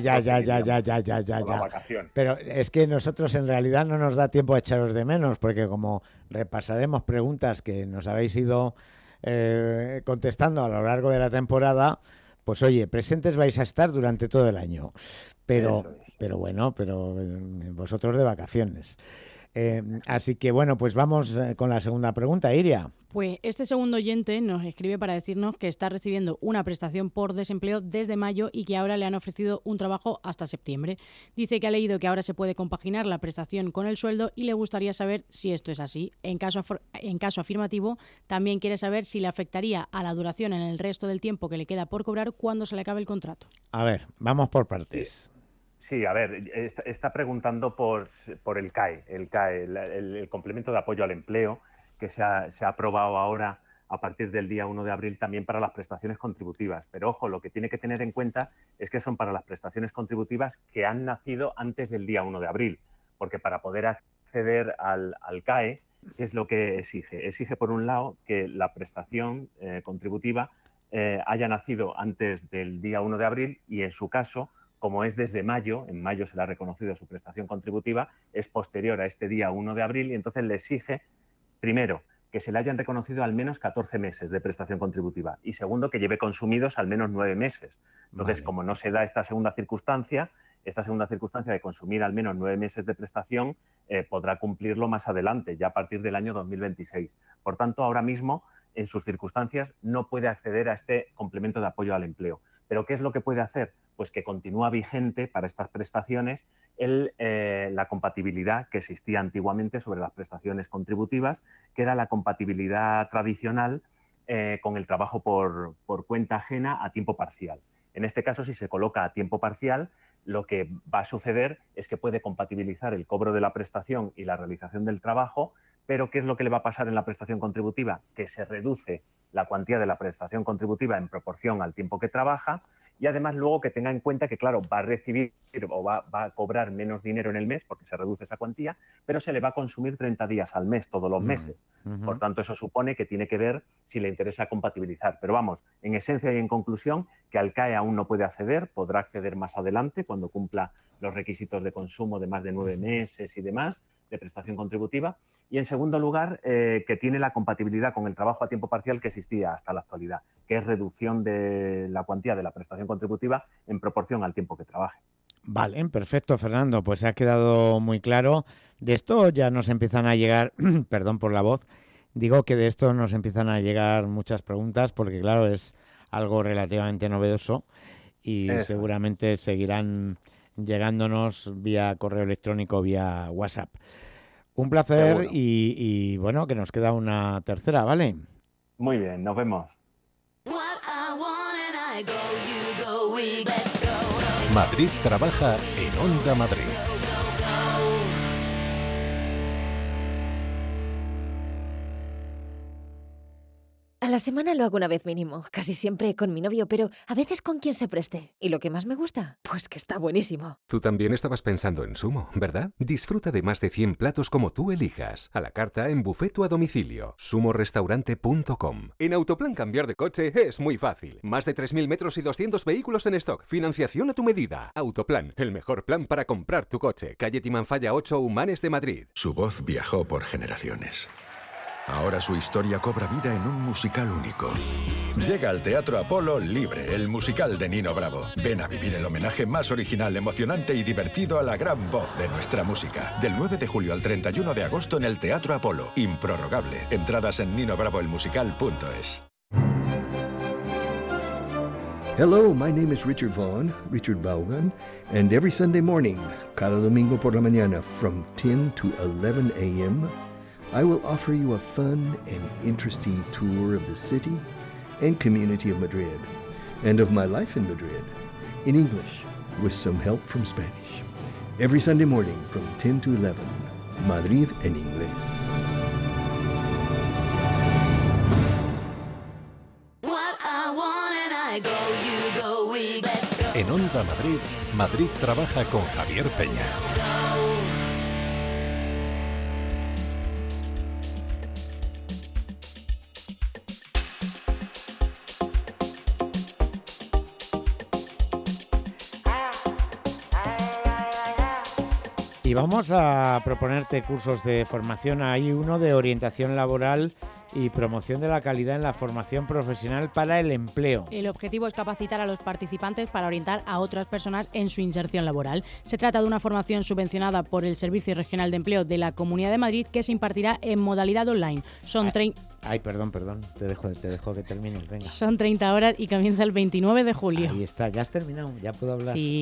Pero es que nosotros en realidad no nos da tiempo a echaros de menos, porque como repasaremos preguntas que nos habéis ido contestando a lo largo de la temporada, pues oye, presentes vais a estar durante todo el año. Pero vosotros de vacaciones. Así que bueno, pues vamos con la segunda pregunta, Iria. Pues este segundo oyente nos escribe para decirnos que está recibiendo una prestación por desempleo desde mayo y que ahora le han ofrecido un trabajo hasta septiembre. Dice que ha leído que ahora se puede compaginar la prestación con el sueldo y le gustaría saber si esto es así. En caso afirmativo, también quiere saber si le afectaría a la duración en el resto del tiempo que le queda por cobrar cuando se le acabe el contrato. A ver, vamos por partes. Sí, a ver, está preguntando por el CAE, el complemento de apoyo al empleo, que se ha aprobado ahora a partir del día 1 de abril también para las prestaciones contributivas. Pero ojo, lo que tiene que tener en cuenta es que son para las prestaciones contributivas que han nacido antes del día 1 de abril, porque para poder acceder al CAE, ¿qué es lo que exige? Exige, por un lado, que la prestación contributiva haya nacido antes del día 1 de abril y, en su caso, como es desde mayo, en mayo se le ha reconocido su prestación contributiva, es posterior a este día 1 de abril y entonces le exige, primero, que se le hayan reconocido al menos 14 meses de prestación contributiva y, segundo, que lleve consumidos al menos 9 meses. Entonces, como no se da esta segunda circunstancia de consumir al menos 9 meses de prestación, podrá cumplirlo más adelante, ya a partir del año 2026. Por tanto, ahora mismo, en sus circunstancias, no puede acceder a este complemento de apoyo al empleo. ¿Pero qué es lo que puede hacer? Pues que continúa vigente para estas prestaciones la compatibilidad que existía antiguamente sobre las prestaciones contributivas, que era la compatibilidad tradicional con el trabajo por cuenta ajena a tiempo parcial. En este caso, si se coloca a tiempo parcial, lo que va a suceder es que puede compatibilizar el cobro de la prestación y la realización del trabajo, pero ¿qué es lo que le va a pasar en la prestación contributiva? Que se reduce la cuantía de la prestación contributiva en proporción al tiempo que trabaja y además luego que tenga en cuenta que, claro, va a recibir o va a cobrar menos dinero en el mes porque se reduce esa cuantía, pero se le va a consumir 30 días al mes, todos los meses. Por tanto, eso supone que tiene que ver si le interesa compatibilizar. Pero vamos, en esencia y en conclusión, que al CAE aún no puede acceder, podrá acceder más adelante cuando cumpla los requisitos de consumo de más de 9 meses y demás, de prestación contributiva. Y, en segundo lugar, que tiene la compatibilidad con el trabajo a tiempo parcial que existía hasta la actualidad, que es reducción de la cuantía de la prestación contributiva en proporción al tiempo que trabaje. Vale, perfecto, Fernando. Pues ha quedado muy claro. De esto ya nos empiezan a llegar, perdón por la voz, digo que de esto nos empiezan a llegar muchas preguntas porque, claro, es algo relativamente novedoso y seguramente seguirán llegándonos vía correo electrónico, vía WhatsApp. Un placer y bueno, que nos queda una tercera, ¿vale? Muy bien, nos vemos. Madrid trabaja en Onda Madrid. A la semana lo hago una vez mínimo, casi siempre con mi novio, pero a veces con quien se preste. ¿Y lo que más me gusta? Pues que está buenísimo. Tú también estabas pensando en Sumo, ¿verdad? Disfruta de más de 100 platos como tú elijas. A la carta, en buffet o a domicilio. sumorestaurante.com. En Autoplan cambiar de coche es muy fácil. Más de 3.000 metros y 200 vehículos en stock. Financiación a tu medida. Autoplan, el mejor plan para comprar tu coche. Calle Timanfaya 8, Humanes de Madrid. Su voz viajó por generaciones. Ahora su historia cobra vida en un musical único. Llega al Teatro Apolo Libre, el musical de Nino Bravo. Ven a vivir el homenaje más original, emocionante y divertido a la gran voz de nuestra música. Del 9 de julio al 31 de agosto en el Teatro Apolo. Improrrogable. Entradas en ninobravoelmusical.es. Hello, my name is Richard Vaughn, Richard Vaughan, and every Sunday morning, cada domingo por la mañana, from 10 to 11 a.m., I will offer you a fun and interesting tour of the city and community of Madrid, and of my life in Madrid, in English, with some help from Spanish. Every Sunday morning from 10 to 11, Madrid en inglés. En Onda Madrid, Madrid trabaja con Javier Peña. Y vamos a proponerte cursos de formación. Hay uno de orientación laboral y promoción de la calidad en la formación profesional para el empleo. El objetivo es capacitar a los participantes para orientar a otras personas en su inserción laboral. Se trata de una formación subvencionada por el Servicio Regional de Empleo de la Comunidad de Madrid que se impartirá en modalidad online. Son perdón, te dejo que termines, venga. Son 30 horas y comienza el 29 de julio. Ahí está, ya has terminado, ya puedo hablar. Sí.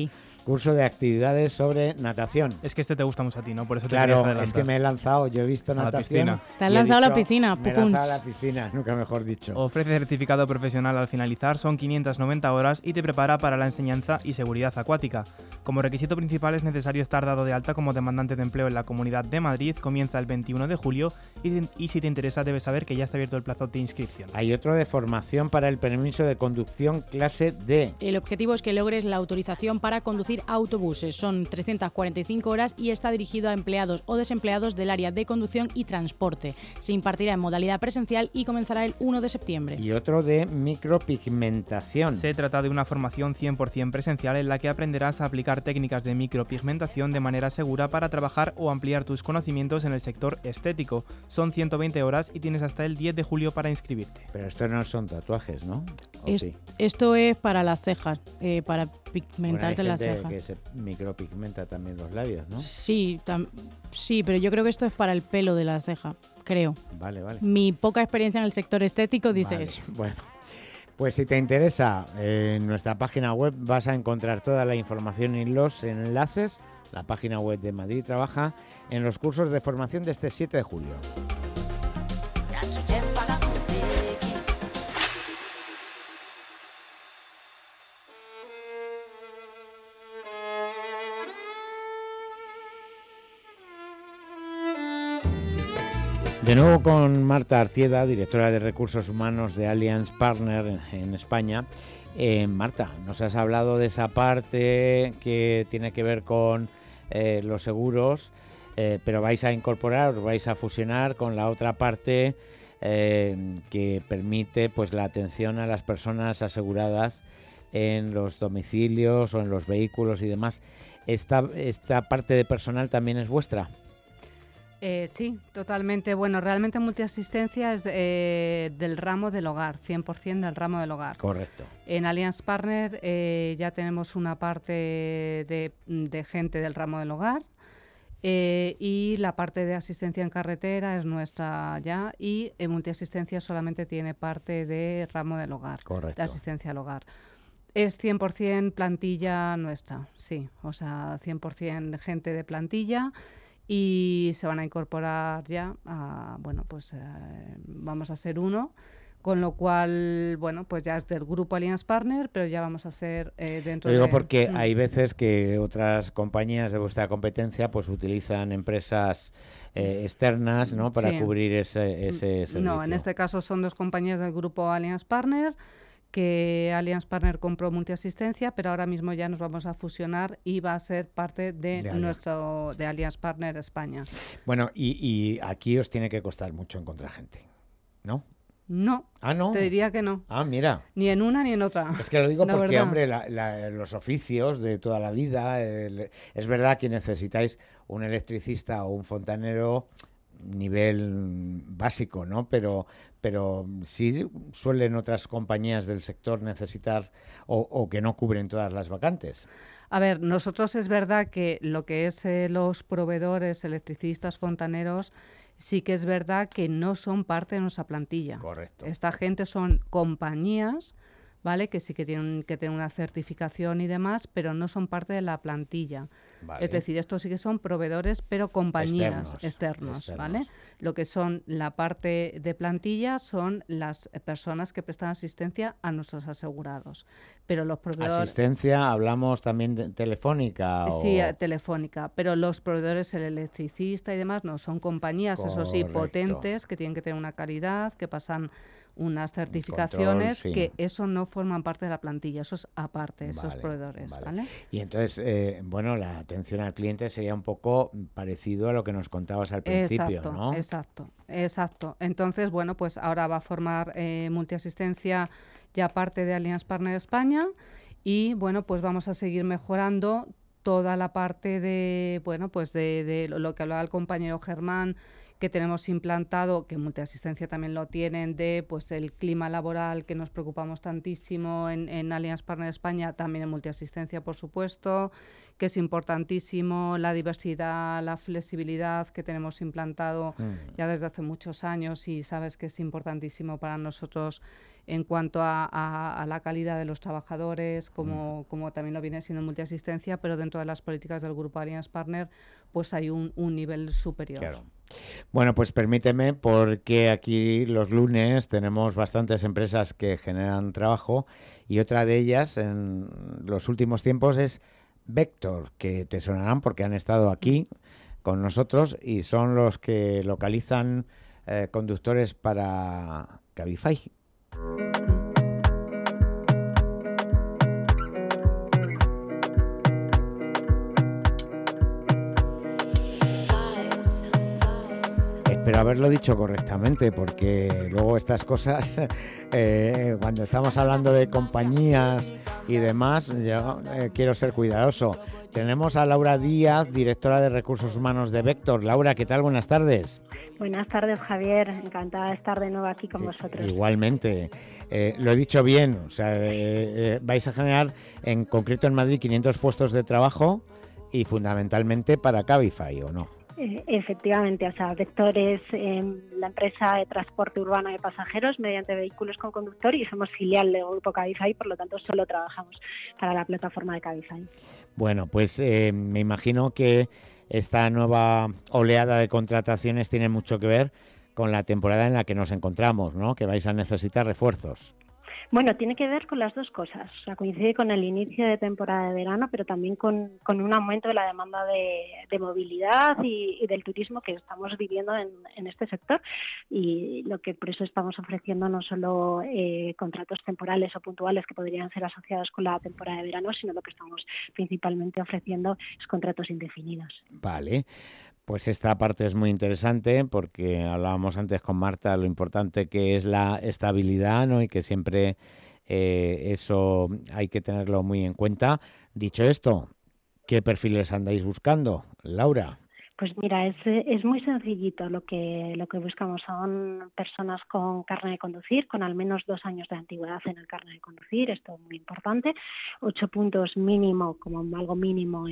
curso de actividades sobre natación. Es que este te gusta mucho a ti, ¿no? Por eso te Claro, es que me he lanzado, yo he visto natación. Te has lanzado a la piscina, me he lanzado a la piscina, nunca mejor dicho. Ofrece certificado profesional al finalizar, son 590 horas y te prepara para la enseñanza y seguridad acuática. Como requisito principal es necesario estar dado de alta como demandante de empleo en la Comunidad de Madrid, comienza el 21 de julio y si te interesa debes saber que ya está abierto el plazo de inscripción. Hay otro de formación para el permiso de conducción clase D. El objetivo es que logres la autorización para conducir autobuses. Son 345 horas y está dirigido a empleados o desempleados del área de conducción y transporte. Se impartirá en modalidad presencial y comenzará el 1 de septiembre. Y otro de micropigmentación. Se trata de una formación 100% presencial en la que aprenderás a aplicar técnicas de micropigmentación de manera segura para trabajar o ampliar tus conocimientos en el sector estético. Son 120 horas y tienes hasta el 10 de julio para inscribirte. Pero esto no son tatuajes, ¿no? Sí? Esto es para las cejas, para pigmentarte las cejas. Que se micropigmenta también los labios, ¿no? Sí, sí, pero yo creo que esto es para el pelo de la ceja, creo. Vale. Mi poca experiencia en el sector estético dice eso. Bueno, pues si te interesa, en nuestra página web vas a encontrar toda la información y los enlaces. La página web de Madrid Trabaja en los cursos de formación de este 7 de julio. De nuevo con Marta Artieda, directora de Recursos Humanos de Allianz Partner en España. Marta, nos has hablado de esa parte que tiene que ver con los seguros, pero vais a incorporar, os vais a fusionar con la otra parte que permite pues la atención a las personas aseguradas en los domicilios o en los vehículos y demás. ¿Esta parte de personal también es vuestra? Sí, totalmente. Bueno, realmente multiasistencia es del ramo del hogar, 100% del ramo del hogar. Correcto. En Allianz Partner ya tenemos una parte de gente del ramo del hogar y la parte de asistencia en carretera es nuestra ya y multiasistencia solamente tiene parte de ramo del hogar, correcto, de asistencia al hogar. Es 100% plantilla nuestra, sí, o sea, 100% gente de plantilla. Y se van a incorporar ya vamos a ser uno, con lo cual, bueno, pues ya es del grupo Allianz Partner, pero ya vamos a ser dentro de... Lo digo porque hay veces que otras compañías de vuestra competencia pues utilizan empresas externas, ¿no?, para cubrir ese servicio. No, en este caso son dos compañías del grupo Allianz Partner, que Allianz Partner compró multiasistencia, pero ahora mismo ya nos vamos a fusionar y va a ser parte de Allianz Partner España. Bueno, y aquí os tiene que costar mucho encontrar gente, ¿no? No. Ah, ¿no? Te diría que no. Ah, mira. Ni en una ni en otra. Es que lo digo porque, verdad. hombre, los oficios de toda la vida, es verdad que necesitáis un electricista o un fontanero nivel básico, ¿no? Pero sí suelen otras compañías del sector necesitar o que no cubren todas las vacantes. A ver, nosotros es verdad que lo que es los proveedores, electricistas, fontaneros, sí que es verdad que no son parte de nuestra plantilla. Correcto. Esta gente son compañías, ¿vale?, que sí que tienen que tener una certificación y demás, pero no son parte de la plantilla. Vale. Es decir, estos sí que son proveedores, pero compañías externos, ¿vale? Lo que son la parte de plantilla son las personas que prestan asistencia a nuestros asegurados. Pero los proveedores... ¿Asistencia hablamos también de telefónica? Sí, telefónica, pero los proveedores, el electricista y demás, no, son compañías, correcto, eso sí, potentes, que tienen que tener una calidad, que pasan unas certificaciones, control, sí, que eso no forman parte de la plantilla, eso es aparte, esos proveedores, ¿vale? Y entonces, bueno, la atención al cliente sería un poco parecido a lo que nos contabas al principio, exacto, ¿no? Exacto. Entonces, bueno, pues ahora va a formar multiasistencia ya parte de Allianz Partner España y, bueno, pues vamos a seguir mejorando toda la parte de, bueno, pues de lo que hablaba el compañero Germán, que tenemos implantado, que Multiasistencia también lo tienen, de pues el clima laboral, que nos preocupamos tantísimo en Allianz Partner España, también en Multiasistencia, por supuesto, que es importantísimo la diversidad, la flexibilidad que tenemos implantado ya desde hace muchos años, y sabes que es importantísimo para nosotros en cuanto a la calidad de los trabajadores, como también lo viene siendo Multiasistencia, pero dentro de las políticas del Grupo Allianz Partner pues hay un nivel superior. Claro. Bueno, pues permíteme, porque aquí los lunes tenemos bastantes empresas que generan trabajo, y otra de ellas en los últimos tiempos es Vector, que te sonarán porque han estado aquí con nosotros y son los que localizan conductores para Cabify. Espero haberlo dicho correctamente, porque luego estas cosas, cuando estamos hablando de compañías y demás, yo quiero ser cuidadoso. Tenemos a Laura Díaz, directora de Recursos Humanos de Vector. Laura, ¿qué tal? Buenas tardes. Buenas tardes, Javier. Encantada de estar de nuevo aquí con vosotros. Igualmente. Lo he dicho bien, o sea, vais a generar, en concreto en Madrid, 500 puestos de trabajo y fundamentalmente para Cabify, ¿o no? Efectivamente, o sea, Vector es la empresa de transporte urbano de pasajeros mediante vehículos con conductor, y somos filial del grupo Cabify, por lo tanto solo trabajamos para la plataforma de Cabify. Bueno, pues me imagino que esta nueva oleada de contrataciones tiene mucho que ver con la temporada en la que nos encontramos, ¿no? Que vais a necesitar refuerzos. Bueno, tiene que ver con las dos cosas. O sea, coincide con el inicio de temporada de verano, pero también con un aumento de la demanda de movilidad y del turismo que estamos viviendo en este sector. Y lo que por eso estamos ofreciendo no solo contratos temporales o puntuales que podrían ser asociados con la temporada de verano, sino lo que estamos principalmente ofreciendo es contratos indefinidos. Vale. Pues esta parte es muy interesante, porque hablábamos antes con Marta lo importante que es la estabilidad, ¿no? Y que siempre eso hay que tenerlo muy en cuenta. Dicho esto, ¿qué perfiles andáis buscando, Laura? Pues mira, es muy sencillito. Lo que buscamos son personas con carnet de conducir, con al menos 2 años de antigüedad en el carnet de conducir, esto es muy importante, 8 puntos mínimo, como algo mínimo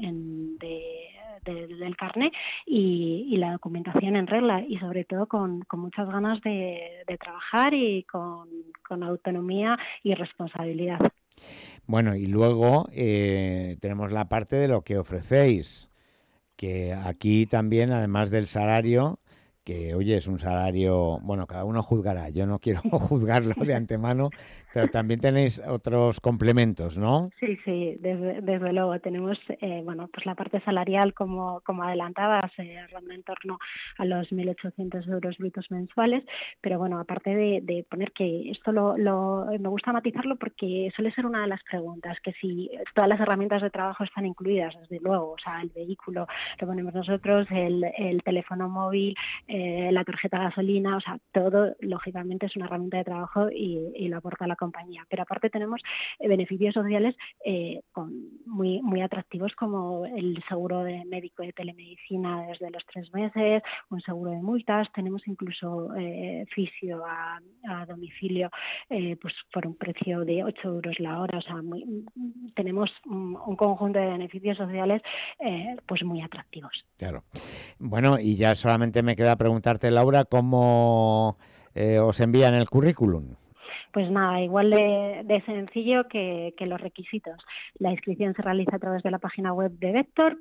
del carnet, y la documentación en regla, y sobre todo con muchas ganas de trabajar y con autonomía y responsabilidad. Bueno, y luego tenemos la parte de lo que ofrecéis, que aquí también, además del salario, que oye, es un salario, bueno, cada uno juzgará, yo no quiero juzgarlo de antemano, pero también tenéis otros complementos, ¿no? Sí, desde luego tenemos, pues la parte salarial, como adelantabas, ronda en torno a los 1.800 euros brutos mensuales, pero bueno, aparte de poner que esto me gusta matizarlo porque suele ser una de las preguntas, que si todas las herramientas de trabajo están incluidas, desde luego, o sea, el vehículo lo ponemos nosotros, el teléfono móvil, la tarjeta de gasolina, o sea, todo lógicamente es una herramienta de trabajo y lo aporta la compañía. Pero aparte tenemos beneficios sociales muy atractivos, como el seguro de médico de telemedicina desde los 3 meses, un seguro de multas, tenemos incluso fisio a domicilio pues por un precio de 8 euros la hora, o sea, tenemos un conjunto de beneficios sociales pues muy atractivos. Claro. Bueno, y ya solamente me queda preguntarte, Laura, ¿cómo os envían el currículum? Pues nada, igual de sencillo que los requisitos. La inscripción se realiza a través de la página web de Vector,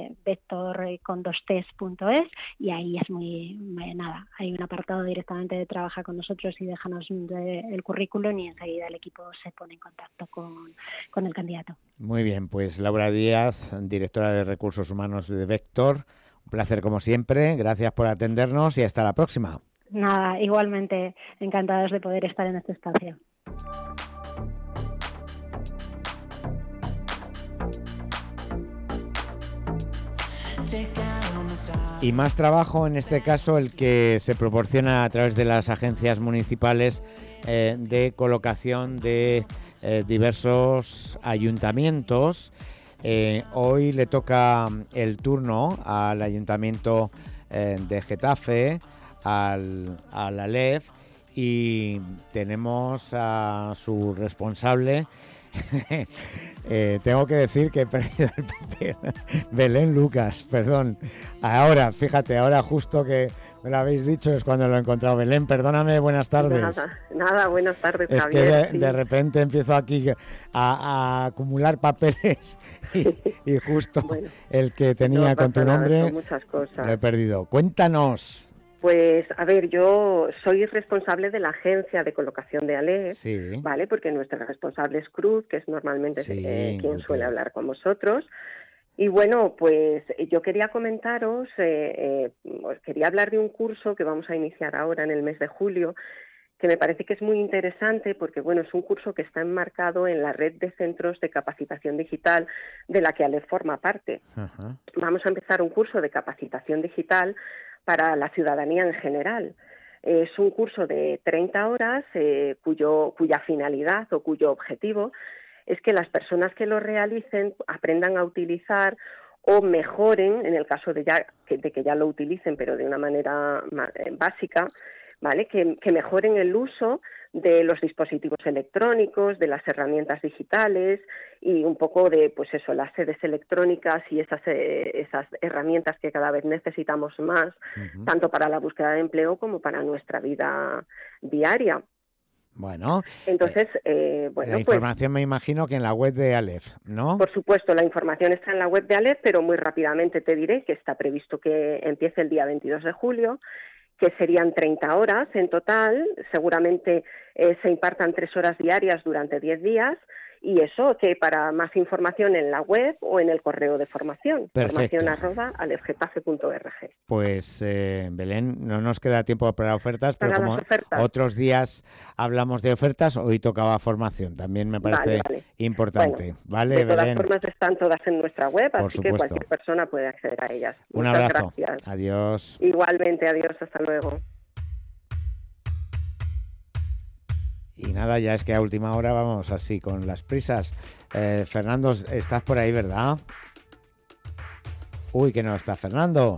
vector.es, y ahí es nada. Hay un apartado directamente de trabaja con nosotros y déjanos el currículum, y enseguida el equipo se pone en contacto con el candidato. Muy bien, pues Laura Díaz, directora de Recursos Humanos de Vector, un placer como siempre, gracias por atendernos y hasta la próxima. Nada, igualmente encantados de poder estar en este espacio. Y más trabajo, en este caso el que se proporciona a través de las agencias municipales de colocación de diversos ayuntamientos. Hoy le toca el turno al Ayuntamiento de Getafe, al Aleph, y tenemos a su responsable. Tengo que decir que he perdido el papel. Belén Lucas, perdón. Ahora, fíjate, ahora justo que me lo habéis dicho es cuando lo he encontrado. Belén, perdóname, buenas tardes. Nada, buenas tardes, es Javier. Que de repente empiezo aquí a acumular papeles y justo bueno, el que tenía no con tu nombre muchas cosas. Lo he perdido. Cuéntanos. Pues, a ver, yo soy responsable de la agencia de colocación de Aleph, sí. ¿vale? Porque nuestra responsable es Cruz, que es normalmente quien suele hablar con vosotros. Y bueno, pues yo quería comentaros, quería hablar de un curso que vamos a iniciar ahora en el mes de julio, que me parece que es muy interesante porque, bueno, es un curso que está enmarcado en la red de centros de capacitación digital de la que Aleph forma parte. Ajá. Vamos a empezar un curso de capacitación digital para la ciudadanía en general. Es un curso de 30 horas cuya finalidad o cuyo objetivo es que las personas que lo realicen aprendan a utilizar o mejoren, en el caso de que ya lo utilicen, pero de una manera básica, ¿vale? Que mejoren el uso de los dispositivos electrónicos, de las herramientas digitales y un poco de, pues eso, las sedes electrónicas y esas herramientas que cada vez necesitamos más, tanto para la búsqueda de empleo como para nuestra vida diaria. Bueno, entonces, la información me imagino que en la web de Aleph, ¿no? Por supuesto, la información está en la web de Aleph, pero muy rápidamente te diré que está previsto que empiece el día 22 de julio, que serían 30 horas en total, seguramente se impartan 3 horas diarias durante 10 días, y eso que para más información en la web o en el correo de formación, formación@alephgetafe.org. Pues Belén, no nos queda tiempo para ofertas, pero como otros días hablamos de ofertas, hoy tocaba formación, también me parece importante. Bueno, de todas formas están todas en nuestra web, así que cualquier persona puede acceder a ellas. Un Muchas abrazo. Gracias. Adiós. Igualmente, adiós, hasta luego. Y nada, ya es que a última hora vamos así con las prisas. Fernando, estás por ahí, ¿verdad? Uy, que no está Fernando.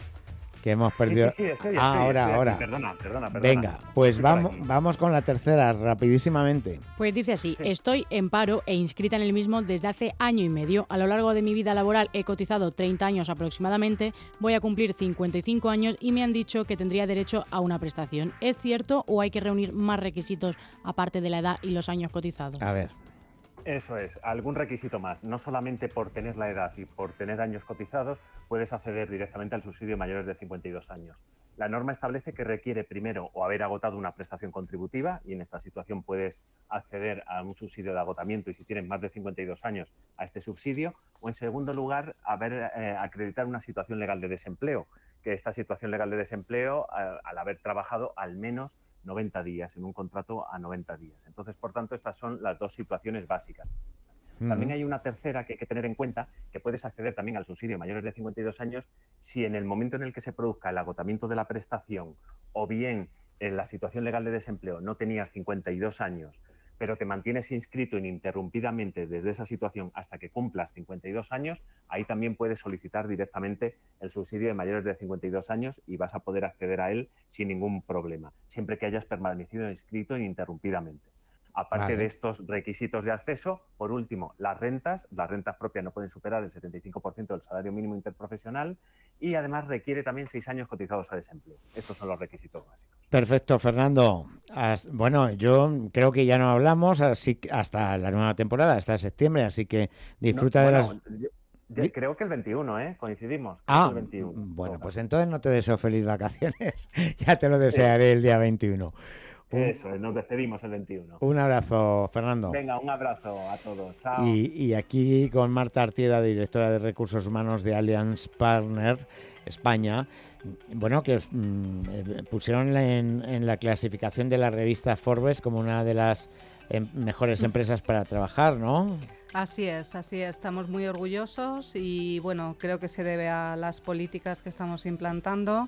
Que hemos perdido. Sí, estoy ahora. Perdona. Venga, pues vamos con la tercera, rapidísimamente. Pues dice así: estoy en paro e inscrita en el mismo desde hace año y medio. A lo largo de mi vida laboral he cotizado 30 años aproximadamente, voy a cumplir 55 años y me han dicho que tendría derecho a una prestación. ¿Es cierto o hay que reunir más requisitos aparte de la edad y los años cotizados? A ver. Eso es, algún requisito más. No solamente por tener la edad y por tener años cotizados puedes acceder directamente al subsidio de mayores de 52 años. La norma establece que requiere primero o haber agotado una prestación contributiva y en esta situación puedes acceder a un subsidio de agotamiento y si tienes más de 52 años a este subsidio, o en segundo lugar acreditar una situación legal de desempleo, que esta situación legal de desempleo al haber trabajado al menos 90 días, en un contrato a 90 días. Entonces, por tanto, estas son las dos situaciones básicas. También hay una tercera que hay que tener en cuenta, que puedes acceder también al subsidio de mayores de 52 años si en el momento en el que se produzca el agotamiento de la prestación o bien en la situación legal de desempleo no tenías 52 años, pero te mantienes inscrito ininterrumpidamente desde esa situación hasta que cumplas 52 años, ahí también puedes solicitar directamente el subsidio de mayores de 52 años y vas a poder acceder a él sin ningún problema, siempre que hayas permanecido inscrito ininterrumpidamente. Aparte de estos requisitos de acceso, por último, las rentas propias no pueden superar el 75% del salario mínimo interprofesional y además requiere también 6 años cotizados a desempleo. Estos son los requisitos básicos. Perfecto, Fernando. Bueno, yo creo que ya no hablamos así hasta la nueva temporada, hasta septiembre, así que disfruta de las... Creo que el 21, coincidimos. El 21. Bueno, pues entonces no te deseo feliz vacaciones, ya te lo desearé el día 21. Eso, nos despedimos el 21. Un abrazo, Fernando. Venga, un abrazo a todos. Chao. Y aquí con Marta Artieda, directora de Recursos Humanos de Allianz Partner España, bueno, que os pusieron en la clasificación de la revista Forbes como una de las mejores empresas para trabajar, ¿no? Así es, estamos muy orgullosos y bueno, creo que se debe a las políticas que estamos implantando.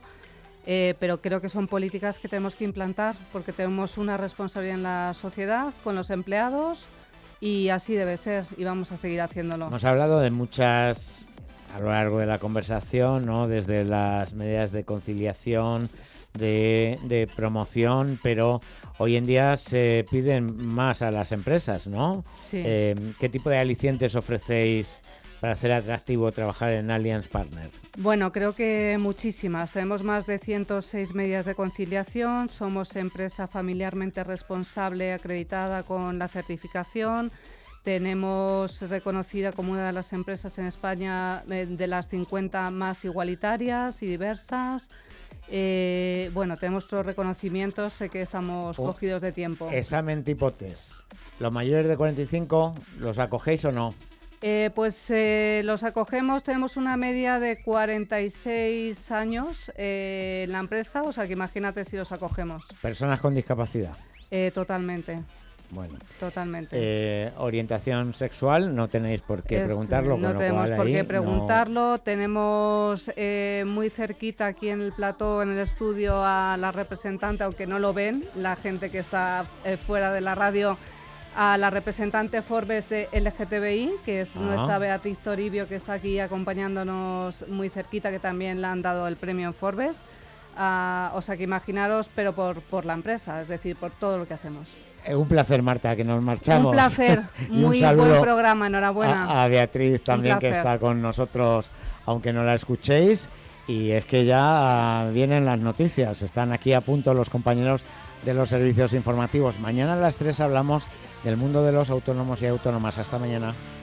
Pero creo que son políticas que tenemos que implantar porque tenemos una responsabilidad en la sociedad, con los empleados y así debe ser y vamos a seguir haciéndolo. Hemos hablado de muchas a lo largo de la conversación, ¿no? Desde las medidas de conciliación, de promoción, pero hoy en día se piden más a las empresas, ¿no? Sí. ¿Qué tipo de alicientes ofrecéis para hacer atractivo trabajar en Allianz Partner? Bueno, creo que muchísimas. Tenemos más de 106 medidas de conciliación, somos empresa familiarmente responsable acreditada con la certificación, tenemos reconocida como una de las empresas en España de las 50 más igualitarias y diversas. Bueno, tenemos otros reconocimientos, sé que estamos cogidos de tiempo. Examen tipo test. ¿Los mayores de 45 los acogéis o no? Los acogemos, tenemos una media de 46 años en la empresa, o sea que imagínate si los acogemos. ¿Personas con discapacidad? Totalmente. Bueno. Totalmente. Orientación sexual, no tenéis por qué preguntarlo. No tenemos por qué preguntarlo. Tenemos muy cerquita aquí en el plató, en el estudio, a la representante, aunque no lo ven, la gente que está fuera de la radio, a la representante Forbes de LGTBI, que es nuestra Beatriz Toribio, que está aquí acompañándonos muy cerquita, que también le han dado el premio en Forbes. O sea que imaginaros, pero por la empresa, es decir, por todo lo que hacemos. Un placer, Marta, que nos marchamos. Un placer, muy buen programa, enhorabuena. A Beatriz también, que está con nosotros, aunque no la escuchéis. Y es que ya vienen las noticias, están aquí a punto los compañeros de los servicios informativos. Mañana a las 3 hablamos del mundo de los autónomos y autónomas. Hasta mañana.